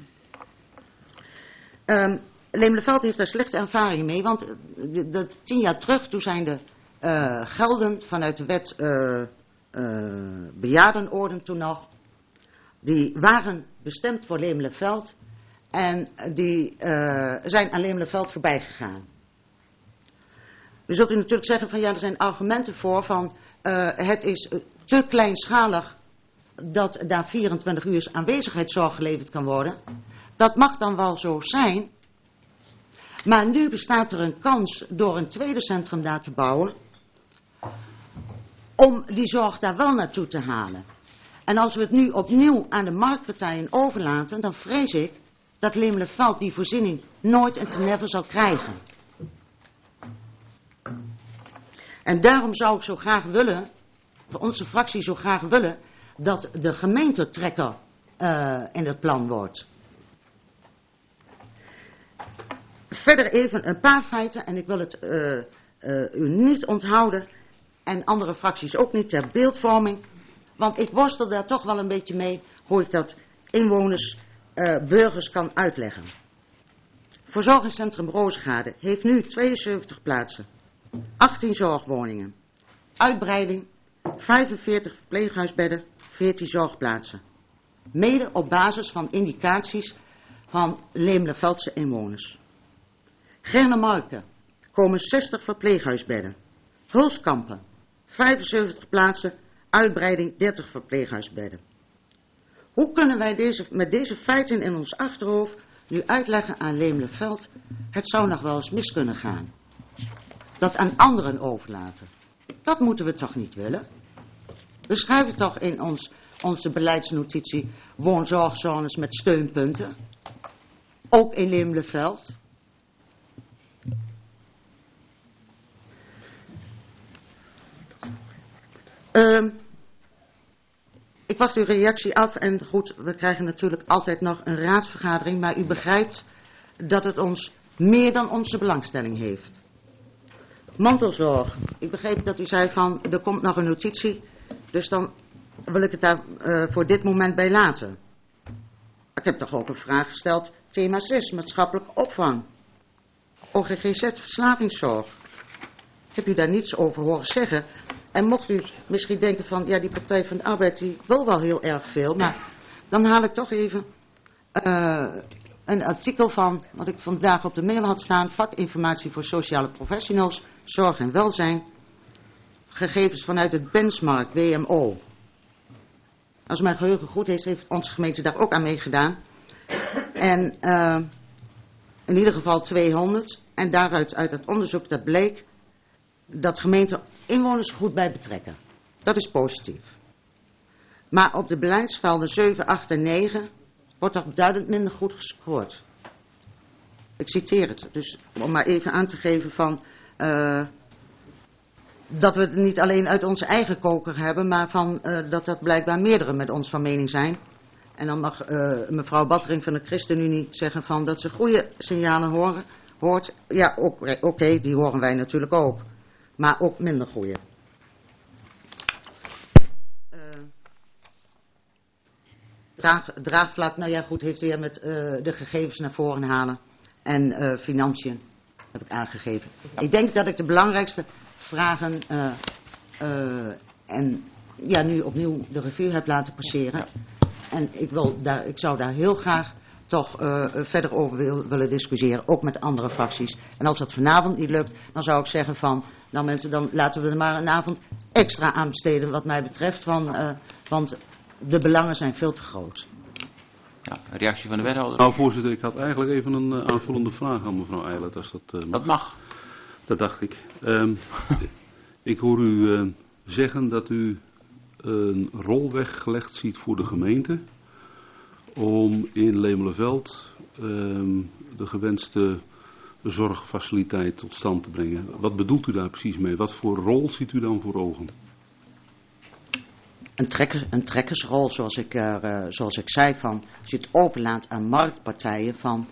S2: Leemleveld heeft daar slechte ervaringen mee. Want 10 jaar terug, toen zijn de gelden vanuit de wet bejaardenorden toen nog. Die waren bestemd voor Leemleveld. En die zijn aan Leemleveld voorbij gegaan. U zult u natuurlijk zeggen van ja, er zijn argumenten voor van het is te kleinschalig dat daar 24 uur aanwezigheidszorg geleverd kan worden. Dat mag dan wel zo zijn. Maar nu bestaat er een kans door een tweede centrum daar te bouwen om die zorg daar wel naartoe te halen. En als we het nu opnieuw aan de marktpartijen overlaten, dan vrees ik dat Leemleveld die voorziening nooit en te never zal krijgen. En daarom zou ik zo graag willen, voor onze fractie zo graag willen, dat de gemeente trekker in het plan wordt. Verder even een paar feiten, en ik wil het u niet onthouden, en andere fracties ook niet, ter beeldvorming. Want ik worstel daar toch wel een beetje mee, hoe ik dat inwoners, burgers kan uitleggen. Verzorgingscentrum Rozengaarde heeft nu 72 plaatsen, 18 zorgwoningen, uitbreiding, 45 verpleeghuisbedden, 14 zorgplaatsen. Mede op basis van indicaties van Leemleveldse inwoners. Gernemarken komen 60 verpleeghuisbedden. Hulskampen, 75 plaatsen, uitbreiding 30 verpleeghuisbedden. Hoe kunnen wij met deze feiten in ons achterhoofd nu uitleggen aan Leemleveld, het zou nog wel eens mis kunnen gaan? Dat aan anderen overlaten. Dat moeten we toch niet willen? We schrijven toch in onze beleidsnotitie woonzorgzones met steunpunten. Ook in Leemleveld. Ik wacht uw reactie af en goed, we krijgen natuurlijk altijd nog een raadsvergadering, maar u begrijpt dat het ons meer dan onze belangstelling heeft. Mantelzorg. Ik begreep dat u zei van, er komt nog een notitie, dus dan wil ik het daar voor dit moment bij laten. Ik heb toch ook een vraag gesteld, thema 6, maatschappelijke opvang. OGGZ, verslavingszorg. Ik heb u daar niets over horen zeggen. En mocht u misschien denken van, ja, die Partij van de Arbeid, die wil wel heel erg veel, maar dan haal ik toch even een artikel van, wat ik vandaag op de mail had staan, vakinformatie voor sociale professionals, zorg en welzijn, gegevens vanuit het benchmark WMO. Als mijn geheugen goed is, heeft onze gemeente daar ook aan meegedaan. En in ieder geval 200. En daaruit uit het onderzoek dat bleek dat gemeenten inwoners goed bij betrekken. Dat is positief. Maar op de beleidsvelden 7, 8 en 9 wordt er duidelijk minder goed gescoord. Ik citeer het. Dus om maar even aan te geven van dat we het niet alleen uit onze eigen koker hebben, maar van dat blijkbaar meerdere met ons van mening zijn. En dan mag mevrouw Battering van de ChristenUnie zeggen van dat ze goede signalen hoort. Ja, oké, die horen wij natuurlijk ook. Maar ook minder goede. Draagvlak, nou ja goed, heeft weer met de gegevens naar voren halen. En financiën heb ik aangegeven. Ja. Ik denk dat ik de belangrijkste vragen en ja, nu opnieuw de revue heb laten passeren. Ja. En ik zou daar heel graag toch verder over willen discussiëren, ook met andere fracties. En als dat vanavond niet lukt, dan zou ik zeggen van, nou mensen, dan laten we er maar een avond extra aan besteden wat mij betreft, want de belangen zijn veel te groot.
S1: Ja, een reactie van de wethouder.
S10: Nou voorzitter, ik had eigenlijk even een aanvullende vraag aan mevrouw Eilert, als dat mag.
S1: Dat mag.
S10: Dat dacht ik. Ik hoor u zeggen dat u een rol weggelegd ziet voor de gemeente om in Leemleveld de gewenste zorgfaciliteit tot stand te brengen. Wat bedoelt u daar precies mee? Wat voor rol ziet u dan voor ogen?
S2: een trekkersrol, zoals ik zei, van, als je het overlaat aan marktpartijen van...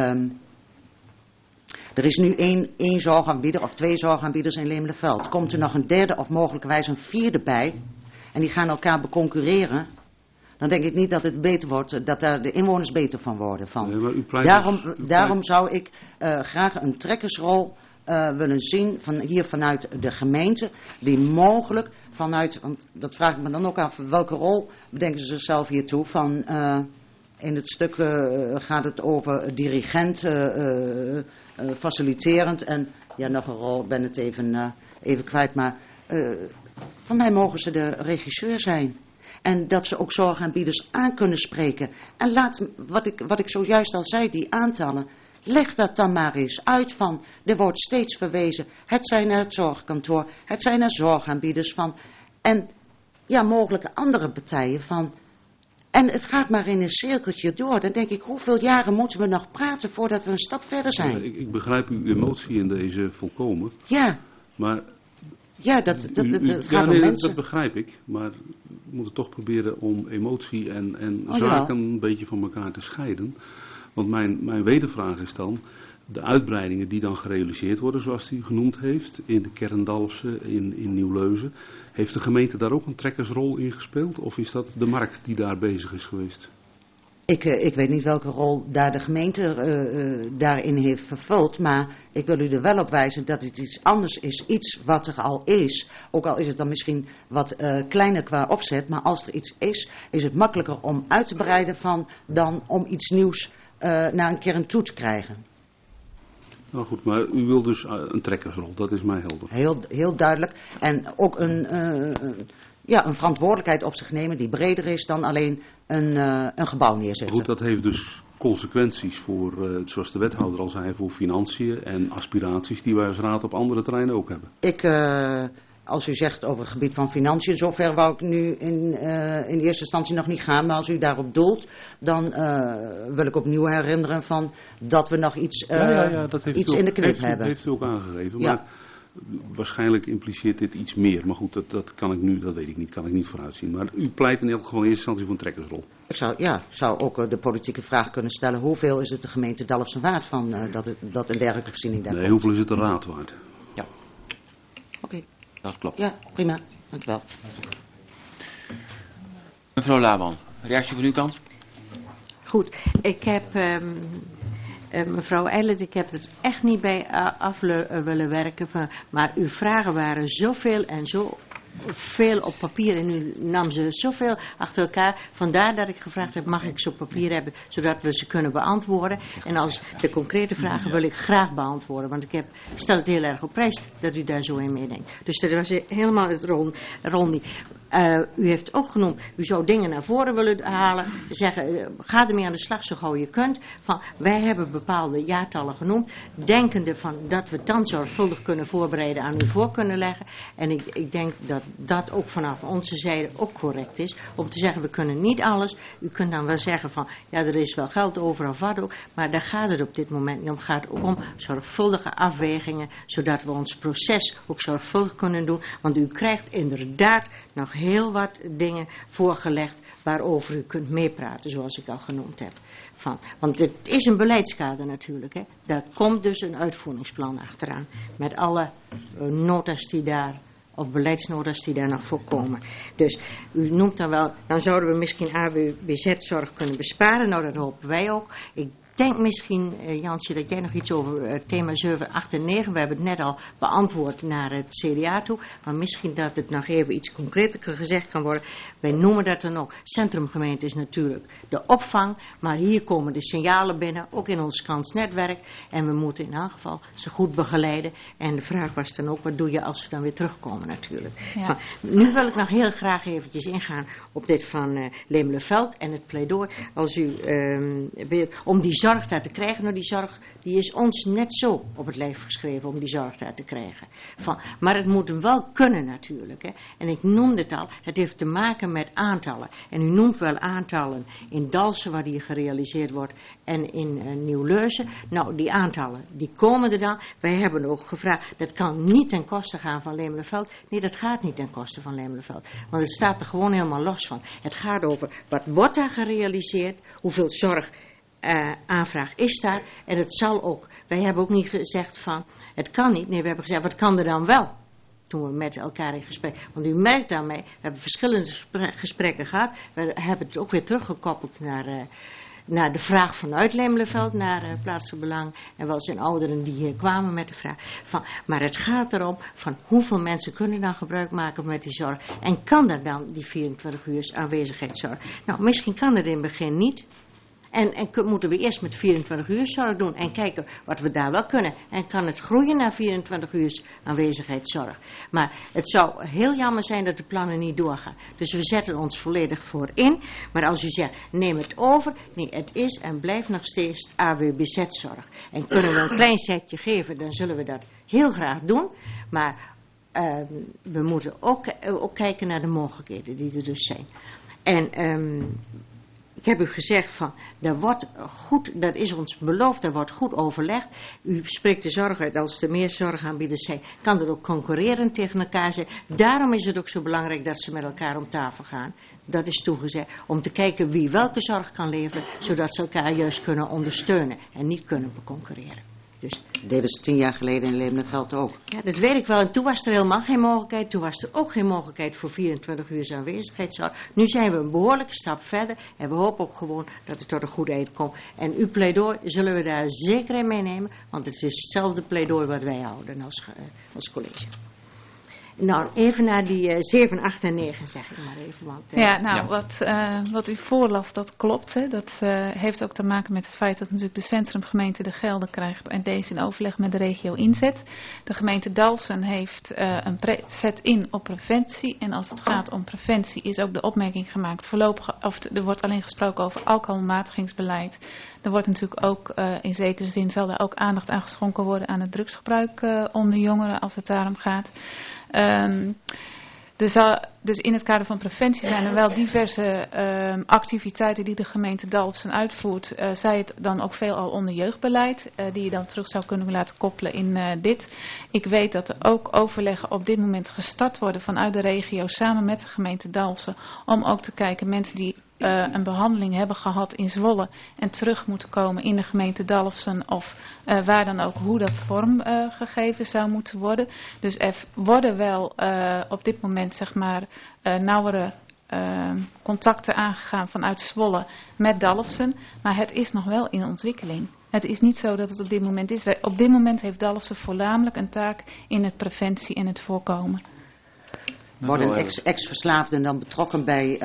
S2: er is nu één zorgaanbieder of 2 zorgaanbieders in Lemelenveld. Komt er nog een derde of mogelijkerwijs een 4e bij en die gaan elkaar beconcurreren, dan denk ik niet dat het beter wordt, dat daar de inwoners beter van worden. Daarom zou ik graag een trekkersrol willen zien vanuit de gemeente, die mogelijk vanuit, want dat vraag ik me dan ook af, welke rol bedenken ze zichzelf hier toe van... in het stuk gaat het over dirigent, faciliterend en ja, nog een rol, ben het even kwijt, maar van mij mogen ze de regisseur zijn. En dat ze ook zorgaanbieders aan kunnen spreken. En laat, wat ik zojuist al zei, die aantallen, leg dat dan maar eens uit van, er wordt steeds verwezen, het zijn naar het zorgkantoor, het zijn naar zorgaanbieders van, en ja, mogelijke andere partijen van... En het gaat maar in een cirkeltje door. Dan denk ik, hoeveel jaren moeten we nog praten voordat we een stap verder zijn?
S10: Ja, ik begrijp uw emotie in deze volkomen.
S2: Ja.
S10: Maar...
S2: Ja, dat gaat om mensen.
S10: Dat begrijp ik. Maar we moeten toch proberen om emotie en zaken een beetje van elkaar te scheiden. Want mijn wedervraag is dan... De uitbreidingen die dan gerealiseerd worden, zoals u genoemd heeft, in de Kerndalfse, in Nieuw-Leuzen. Heeft de gemeente daar ook een trekkersrol in gespeeld? Of is dat de markt die daar bezig is geweest?
S2: Ik weet niet welke rol daar de gemeente daarin heeft vervuld. Maar ik wil u er wel op wijzen dat het iets anders is. Iets wat er al is. Ook al is het dan misschien wat kleiner qua opzet. Maar als er iets is het makkelijker om uit te breiden dan om iets nieuws naar een kern toe te krijgen.
S10: Nou goed, maar u wil dus een trekkersrol, dat is mij helder.
S2: Heel duidelijk. En ook een verantwoordelijkheid op zich nemen die breder is dan alleen een gebouw neerzetten.
S10: Goed, dat heeft dus consequenties voor, zoals de wethouder al zei, voor financiën en aspiraties die wij als raad op andere terreinen ook hebben.
S2: Als u zegt over het gebied van financiën, zover wou ik nu in eerste instantie nog niet gaan. Maar als u daarop doelt, dan wil ik opnieuw herinneren van dat we nog iets in de knip hebben.
S10: Dat heeft u ook aangegeven, maar waarschijnlijk impliceert dit iets meer. Maar goed, dat weet ik niet, kan ik niet vooruitzien. Maar u pleit in elk geval in eerste instantie voor een trekkersrol.
S2: Ik zou ook de politieke vraag kunnen stellen, hoeveel is het de gemeente Dalfsen waard van dat een dergelijke voorziening daar komt?
S10: Nee, hoeveel is het de raad waard?
S1: Ja.
S2: Oké.
S1: Dat klopt.
S2: Ja, prima. Dankjewel.
S1: Mevrouw Laban, reactie van uw kant?
S7: Goed, ik heb... mevrouw Eilert, ik heb het echt niet bij af willen werken. Maar uw vragen waren zoveel en zo veel op papier en u nam ze zoveel achter elkaar. Vandaar dat ik gevraagd heb, mag ik ze op papier hebben, zodat we ze kunnen beantwoorden. En als de concrete vragen wil ik graag beantwoorden, want ik stel het heel erg op prijs dat u daar zo in meedenkt. Dus dat was helemaal het rol niet. U heeft ook genoemd, u zou dingen naar voren willen halen, zeggen, ga ermee aan de slag zo gauw je kunt. Wij hebben bepaalde jaartallen genoemd, denkende van dat we het dan zorgvuldig kunnen voorbereiden, aan u voor kunnen leggen. En ik denk dat ook vanaf onze zijde ook correct is, om te zeggen, we kunnen niet alles. U kunt dan wel zeggen van, ja, er is wel geld over of wat ook, maar daar gaat het op dit moment niet om. Het gaat ook om zorgvuldige afwegingen, zodat we ons proces ook zorgvuldig kunnen doen. Want u krijgt inderdaad nog heel wat dingen voorgelegd waarover u kunt meepraten, zoals ik al genoemd heb. Want het is een beleidskader natuurlijk. Hè. Daar komt dus een uitvoeringsplan achteraan. Met alle notas die daar, of beleidsnotas die daar nog voor komen. Dus u noemt dan wel, dan zouden we misschien AWBZ-zorg kunnen besparen. Nou, dat hopen wij ook. Ik denk misschien, Jansje, dat jij nog iets over thema 7, 8 en 9... we hebben het net al beantwoord naar het CDA toe... maar misschien dat het nog even iets concreter gezegd kan worden. Wij noemen dat dan ook, centrumgemeente is natuurlijk de opvang... maar hier komen de signalen binnen, ook in ons kansnetwerk... en we moeten in elk geval ze goed begeleiden. En de vraag was dan ook, wat doe je als ze dan weer terugkomen natuurlijk. Ja. Nu wil ik nog heel graag eventjes ingaan op dit van Lemelenveld en het pleidooi... als u om die zorg daar te krijgen. Nou, die zorg die is ons net zo op het lijf geschreven om die zorg daar te krijgen. Maar het moet wel kunnen natuurlijk. Hè. En ik noemde het al, het heeft te maken met aantallen. En u noemt wel aantallen in Dalfsen waar die gerealiseerd wordt en in Nieuw-Leusen. Nou, die aantallen, die komen er dan. Wij hebben ook gevraagd, dat kan niet ten koste gaan van Lemelenveld. Nee, dat gaat niet ten koste van Lemelenveld. Want het staat er gewoon helemaal los van. Het gaat over, wat wordt daar gerealiseerd? Hoeveel zorgaanvraag is daar? En het zal ook, wij hebben ook niet gezegd van, het kan niet. Nee, we hebben gezegd, wat kan er dan wel? Toen we met elkaar in gesprek. Want u merkt daarmee, we hebben verschillende gesprekken gehad. We hebben het ook weer teruggekoppeld naar de vraag vanuit Lemelenveld, naar plaatselijk belang. En wel zijn ouderen die hier kwamen met de vraag. Maar het gaat erom van hoeveel mensen kunnen dan gebruik maken met die zorg. En kan dat dan die 24 uur aanwezigheidszorg? Nou, misschien kan het in het begin niet. En moeten we eerst met 24 uur zorg doen en kijken wat we daar wel kunnen. En kan het groeien naar 24 uur aanwezigheidszorg. Maar het zou heel jammer zijn dat de plannen niet doorgaan. Dus we zetten ons volledig voor in. Maar als u zegt, neem het over. Nee, het is en blijft nog steeds AWBZ-zorg. En kunnen we een klein setje geven, dan zullen we dat heel graag doen. Maar we moeten ook kijken naar de mogelijkheden die er dus zijn. En ik heb u gezegd van, daar wordt goed, dat is ons beloofd, daar wordt goed overlegd. U spreekt de zorg uit, als er meer zorgaanbieders zijn, kan er ook concurreren tegen elkaar zijn. Daarom is het ook zo belangrijk dat ze met elkaar om tafel gaan. Dat is toegezegd, om te kijken wie welke zorg kan leveren, zodat ze elkaar juist kunnen ondersteunen en niet kunnen concurreren. Dus
S2: deden ze 10 jaar geleden in Lemelenveld ook.
S7: Ja, dat weet ik wel. En toen was er helemaal geen mogelijkheid. Toen was er ook geen mogelijkheid voor 24 uur aanwezigheidszorg. Nu zijn we een behoorlijke stap verder. En we hopen ook gewoon dat het tot een goed eind komt. En uw pleidooi zullen we daar zeker in meenemen. Want het is hetzelfde pleidooi wat wij houden als college. Nou, even naar die 7, 8 en 9 zeg ik maar even. Want,
S8: wat u voorlas, dat klopt. Hè. Dat heeft ook te maken met het feit dat natuurlijk de centrumgemeente de gelden krijgt en deze in overleg met de regio inzet. De gemeente Dalfsen zet in op preventie. En als het gaat om preventie is ook de opmerking gemaakt voorlopig, er wordt alleen gesproken over alcoholmatigingsbeleid. Er wordt natuurlijk ook in zekere zin zal er ook aandacht aan geschonken worden aan het drugsgebruik onder jongeren als het daarom gaat. Dus in het kader van preventie zijn er wel diverse activiteiten die de gemeente Dalfsen uitvoert. Zij het dan ook veelal onder jeugdbeleid, die je dan terug zou kunnen laten koppelen in dit. Ik weet dat er ook overleggen op dit moment gestart worden vanuit de regio samen met de gemeente Dalfsen. Om ook te kijken mensen die een behandeling hebben gehad in Zwolle en terug moeten komen in de gemeente Dalfsen of waar dan ook hoe dat vormgegeven zou moeten worden. Dus er worden wel op dit moment zeg maar nauwere contacten aangegaan vanuit Zwolle met Dalfsen, maar het is nog wel in ontwikkeling. Het is niet zo dat het op dit moment is. Op dit moment heeft Dalfsen voornamelijk een taak in het preventie en het voorkomen.
S2: Worden ex-verslaafden dan betrokken bij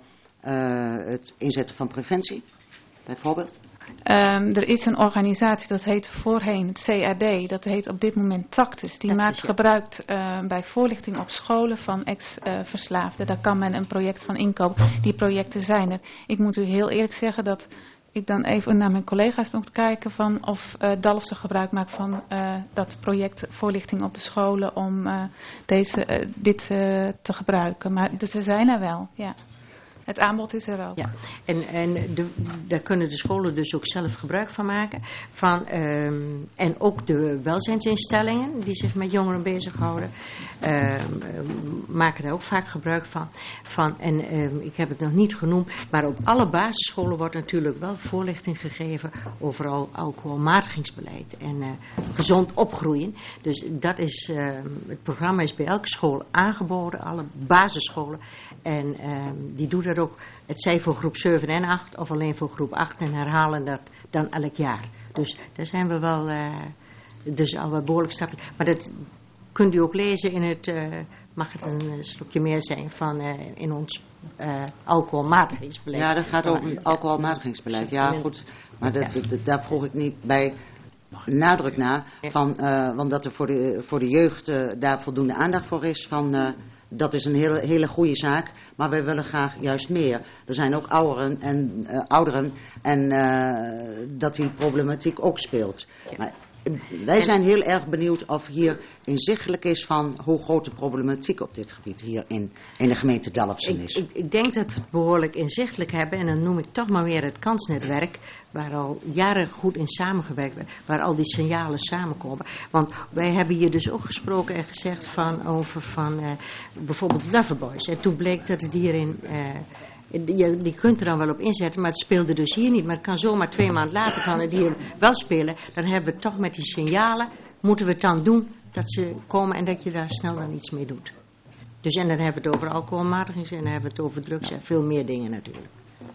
S2: het inzetten van preventie, bijvoorbeeld?
S8: Er is een organisatie, dat heet voorheen het CAD, dat heet op dit moment Tactus. Die maakt gebruik bij voorlichting op scholen van ex-verslaafden. Daar kan men een project van inkopen. Die projecten zijn er. Ik moet u heel eerlijk zeggen dat ik dan even naar mijn collega's moet kijken van of Dalfsen gebruik maakt van dat project voorlichting op de scholen om dit te gebruiken. Maar ze zijn er wel, ja. Het aanbod is er ook. Ja.
S7: En daar kunnen de scholen dus ook zelf gebruik van maken. En ook de welzijnsinstellingen die zich met jongeren bezighouden, maken daar ook vaak gebruik van. En ik heb het nog niet genoemd, maar op alle basisscholen wordt natuurlijk wel voorlichting gegeven over alcoholmatigingsbeleid en gezond opgroeien. Dus dat is, het programma is bij elke school aangeboden, alle basisscholen. En die doen dat ook, het zij voor groep 7 en 8 of alleen voor groep 8 en herhalen dat dan elk jaar. Dus daar zijn we wel, dus al wat behoorlijk stappen. Maar dat kunt u ook lezen in het, mag het een stukje meer zijn van in ons alcoholmatigingsbeleid.
S2: Ja, dat gaat over het alcoholmatigingsbeleid. Ja, goed. Maar daar vroeg ik niet bij nadruk naar, want dat er voor de jeugd daar voldoende aandacht voor is van Dat is een hele goede zaak, maar wij willen graag juist meer. Er zijn ook ouderen en dat die problematiek ook speelt. Maar wij zijn heel erg benieuwd of hier inzichtelijk is van hoe groot de problematiek op dit gebied hier in de gemeente Dalfsen is.
S7: Ik denk dat we het behoorlijk inzichtelijk hebben en dan noem ik toch maar weer het kansnetwerk waar al jaren goed in samengewerkt wordt, waar al die signalen samenkomen. Want wij hebben hier dus ook gesproken en gezegd over bijvoorbeeld Loverboys. En toen bleek dat het hierin... Die kunt er dan wel op inzetten, maar het speelde dus hier niet. Maar het kan zomaar 2 maanden later kan het hier wel spelen. Dan hebben we toch met die signalen, moeten we het dan doen dat ze komen en dat je daar snel dan iets mee doet. Dus en dan hebben we het over alcoholmatiging en dan hebben we het over drugs en veel meer dingen natuurlijk.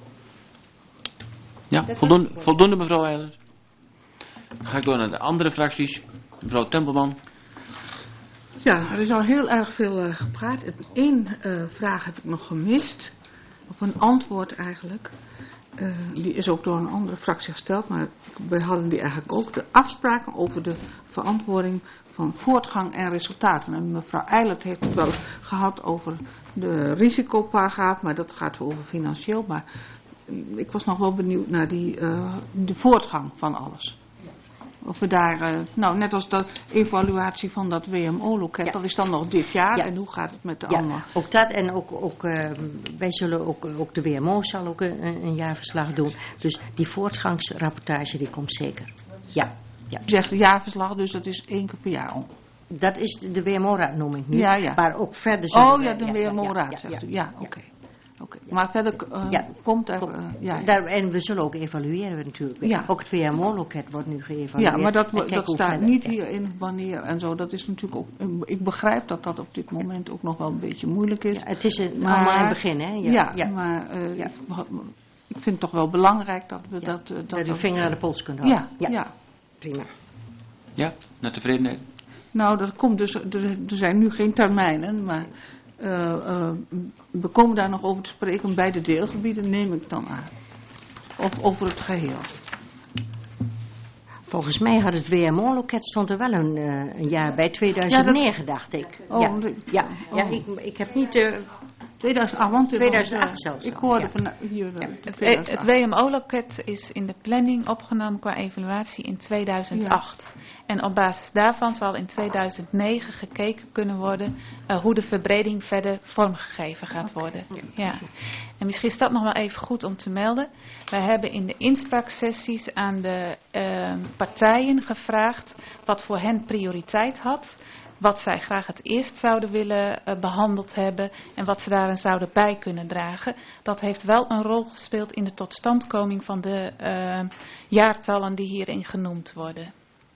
S1: Ja, voldoende mevrouw Eilers. Dan ga ik door naar de andere fracties. Mevrouw Tempelman.
S5: Ja, er is al heel erg veel gepraat. Eén vraag heb ik nog gemist. Of een antwoord eigenlijk. Die is ook door een andere fractie gesteld, maar wij hadden die eigenlijk ook. De afspraken over de verantwoording van voortgang en resultaten. En mevrouw Eilert heeft het wel gehad over de risicoparagraaf, maar dat gaat over financieel. Maar ik was nog wel benieuwd naar de voortgang van alles. Of we daar, net als de evaluatie van dat WMO-loket, dat is dan nog dit jaar. Ja. En hoe gaat het met de allemaal?
S7: Ook dat en ook wij zullen ook de WMO zal ook een jaarverslag doen. Dus die voortgangsrapportage die komt zeker. Ja.
S5: Je zegt een jaarverslag, dus dat is 1 keer per jaar.
S7: Dat is de WMO-raad noem ik nu.
S5: Ja.
S7: Maar ook verder
S5: zullen de WMO-raad zegt u. Ja, oké. Maar verder komt er...
S7: En we zullen ook evalueren natuurlijk. Ja. Ook het WMO-loket wordt nu geëvalueerd.
S5: Ja, maar dat staat niet hierin wanneer en zo. Dat is natuurlijk ook... Ik begrijp dat dat op dit moment ook nog wel een beetje moeilijk is.
S7: Ja, het is allemaal in het begin, hè?
S5: Maar ik vind het toch wel belangrijk dat we dat
S7: de vinger aan de pols kunnen houden.
S5: Ja.
S7: Prima.
S1: Ja, naar tevredenheid.
S5: Nou, dat komt dus... Er zijn nu geen termijnen, maar... we komen daar nog over te spreken bij de deelgebieden, neem ik dan aan. Of over het geheel.
S7: Volgens mij had het WMO-loket stond er wel een jaar bij 2009, dacht ik. Ik heb niet... 2008 zelfs.
S5: Ik hoorde van hier...
S8: Het WMO-loket is in de planning opgenomen qua evaluatie in 2008. Ja. En op basis daarvan zal in 2009 gekeken kunnen worden hoe de verbreding verder vormgegeven gaat worden. Ja. En misschien is dat nog wel even goed om te melden. Wij hebben in de inspraaksessies aan de partijen gevraagd wat voor hen prioriteit had. Wat zij graag het eerst zouden willen behandeld hebben en wat ze daarin zouden bij kunnen dragen. Dat heeft wel een rol gespeeld in de totstandkoming van de jaartallen die hierin genoemd worden.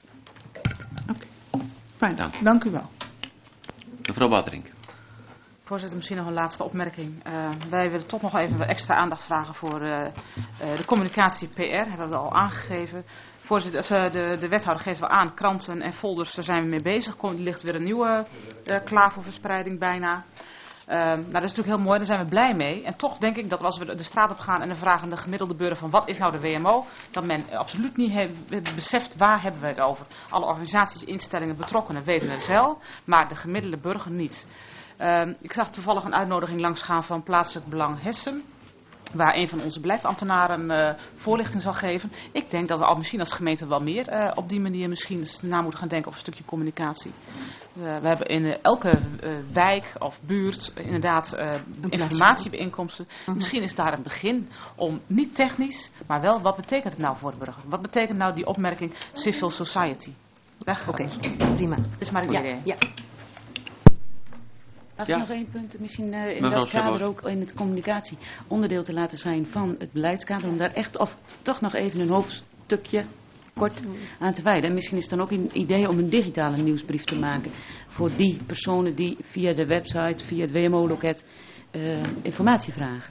S5: Fijn, dank u wel.
S1: Mevrouw Baterink.
S6: Voorzitter, misschien nog een laatste opmerking. Wij willen toch nog even extra aandacht vragen voor de communicatie PR, hebben we al aangegeven. Voorzitter, de wethouder geeft wel aan, kranten en folders, daar zijn we mee bezig. Er ligt weer een nieuwe klaar voor verspreiding bijna. Dat is natuurlijk heel mooi, daar zijn we blij mee. En toch denk ik dat als we de straat op gaan en dan vragen de gemiddelde burger van wat is nou de WMO, dat men absoluut niet beseft waar hebben we het over. Alle organisaties, instellingen, betrokkenen weten het wel, maar de gemiddelde burger niet. Ik zag toevallig een uitnodiging langsgaan van Plaatselijk Belang Hessen, waar een van onze beleidsambtenaren voorlichting zal geven. Ik denk dat we al misschien als gemeente wel meer op die manier misschien na moeten gaan denken over een stukje communicatie. We hebben in elke wijk of buurt inderdaad informatiebijeenkomsten. Misschien is daar een begin om niet technisch, maar wel wat betekent het nou voor de burger? Wat betekent nou die opmerking civil society?
S7: Oké, prima.
S6: Dat is maar een idee.
S7: Ja.
S3: Laat ik nog één punt, misschien in dat kader ook in de communicatie onderdeel te laten zijn van het beleidskader. Om daar echt toch nog even een hoofdstukje kort aan te wijden. En misschien is het dan ook een idee om een digitale nieuwsbrief te maken voor die personen die via de website, via het WMO-loket informatie vragen.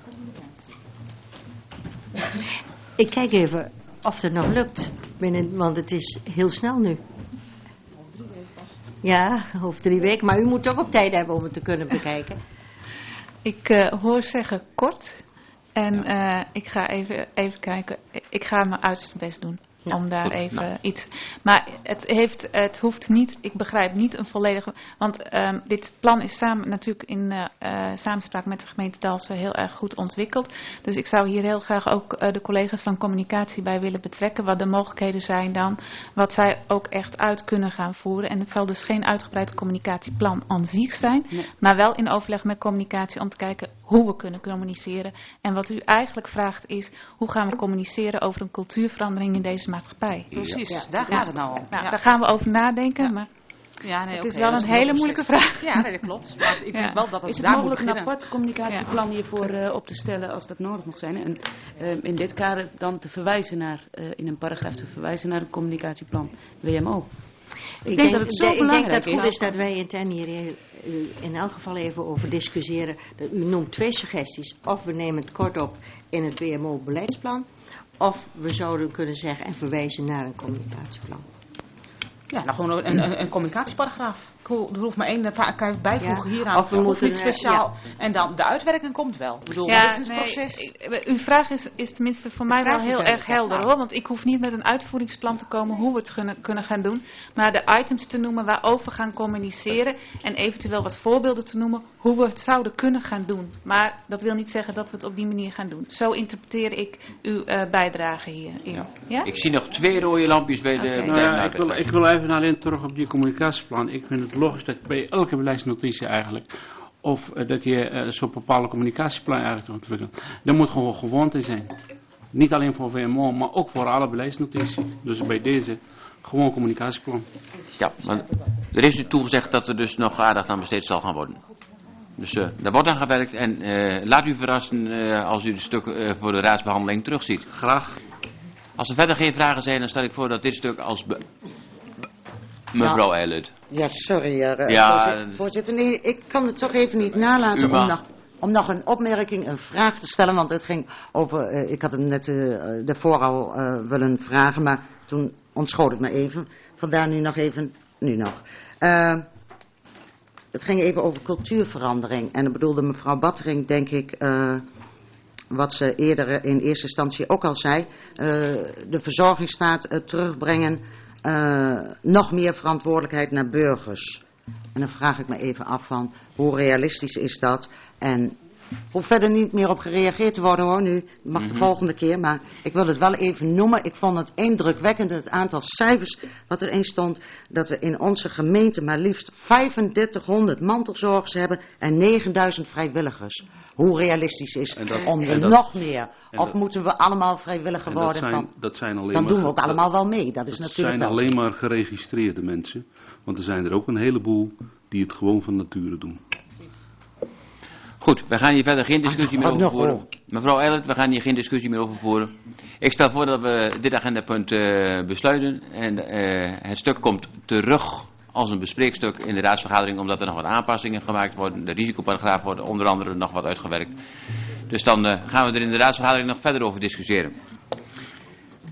S7: Ik kijk even of het nog lukt, want het is heel snel nu. Ja, over 3 weken. Maar u moet toch op tijd hebben om het te kunnen bekijken.
S8: Ik hoor zeggen kort. En ik ga even kijken. Ik ga mijn uiterste best doen. om daar even iets... Maar het hoeft niet, ik begrijp niet een volledige... Want dit plan is natuurlijk in samenspraak met de gemeente Dalfsen heel erg goed ontwikkeld. Dus ik zou hier heel graag ook de collega's van communicatie bij willen betrekken. Wat de mogelijkheden zijn dan. Wat zij ook echt uit kunnen gaan voeren. En het zal dus geen uitgebreid communicatieplan aan zich zijn. Nee. Maar wel in overleg met communicatie om te kijken hoe we kunnen communiceren. En wat u eigenlijk vraagt is, hoe gaan we communiceren over een cultuurverandering in deze maatschappij?
S6: Precies, daar gaat het nou om.
S8: Nou, daar gaan we over nadenken, maar het is wel een hele moeilijke vraag.
S6: Ja, nee, dat klopt. Maar ik denk wel dat het
S3: is het
S6: daar
S3: mogelijk
S6: moet
S3: een apart communicatieplan hiervoor op te stellen als dat nodig mag zijn? En in dit kader dan te verwijzen naar, in een paragraaf te verwijzen naar het communicatieplan WMO. Ik denk dat het zo belangrijk
S7: het goed is dat wij intern hier in elk geval even over discussiëren. U noemt 2 suggesties. Of we nemen het kort op in het WMO-beleidsplan. Of we zouden kunnen zeggen en verwijzen naar een communicatieplan.
S6: Ja, nou gewoon een communicatieparagraaf. Er hoeft maar 1, daar kan je bijvoegen hieraan.
S7: Of we moeten
S6: iets speciaal. En dan de uitwerking komt wel. Ik bedoel, dat is een proces.
S8: Uw vraag is tenminste voor mij wel heel erg helder hoor. Want ik hoef niet met een uitvoeringsplan te komen hoe we het kunnen gaan doen. Maar de items te noemen waarover we gaan communiceren. En eventueel wat voorbeelden te noemen hoe we het zouden kunnen gaan doen. Maar dat wil niet zeggen dat we het op die manier gaan doen. Zo interpreteer ik uw bijdrage hierin. Ja?
S1: Ik zie nog 2 rode lampjes bij de...
S11: Ik wil even alleen terug op die communicatieplan. Ik vind het logisch dat bij elke beleidsnotitie eigenlijk, of dat je zo'n bepaalde communicatieplan eigenlijk ontwikkelt. Dat moet gewoon gewoonte zijn. Niet alleen voor WMO, maar ook voor alle beleidsnotities. Dus bij deze gewoon communicatieplan.
S1: Ja, maar er is nu toegezegd dat er dus nog aandacht aan besteed zal gaan worden. Dus daar wordt aan gewerkt en laat u verrassen als u het stuk voor de raadsbehandeling terugziet.
S11: Graag.
S1: Als er verder geen vragen zijn, dan stel ik voor dat dit stuk als... Mevrouw Eilert.
S2: Ja, sorry. Voorzitter. Nee, ik kan het toch even niet nalaten om nog een opmerking, een vraag te stellen. Want het ging over, ik had het net daarvoor al willen vragen, maar toen ontschoot het me even. Vandaar nu nog. Het ging even over cultuurverandering. En dat bedoelde mevrouw Battering, denk ik... wat ze eerder in eerste instantie ook al zei, de verzorgingsstaat terugbrengen, nog meer verantwoordelijkheid naar burgers. En dan vraag ik me even af van, hoe realistisch is dat? En hoeft verder niet meer op gereageerd te worden hoor, nu mag de volgende keer, maar ik wil het wel even noemen. Ik vond het indrukwekkend, het aantal cijfers wat erin stond, dat we in onze gemeente maar liefst 3500 mantelzorgers hebben en 9000 vrijwilligers. Hoe realistisch is om er nog meer? Of moeten we allemaal vrijwilliger worden? Dan doen we ook allemaal wel mee, dat is natuurlijk wel.
S10: Het zijn alleen maar geregistreerde mensen, want er zijn er ook een heleboel die het gewoon van nature doen.
S1: Goed, we gaan hier verder geen discussie meer over voeren. Mevrouw Eilert, we gaan hier geen discussie meer over voeren. Ik stel voor dat we dit agendapunt besluiten. En het stuk komt terug als een bespreekstuk in de raadsvergadering, omdat er nog wat aanpassingen gemaakt worden. De risicoparagraaf wordt onder andere nog wat uitgewerkt. Dus dan gaan we er in de raadsvergadering nog verder over discussiëren.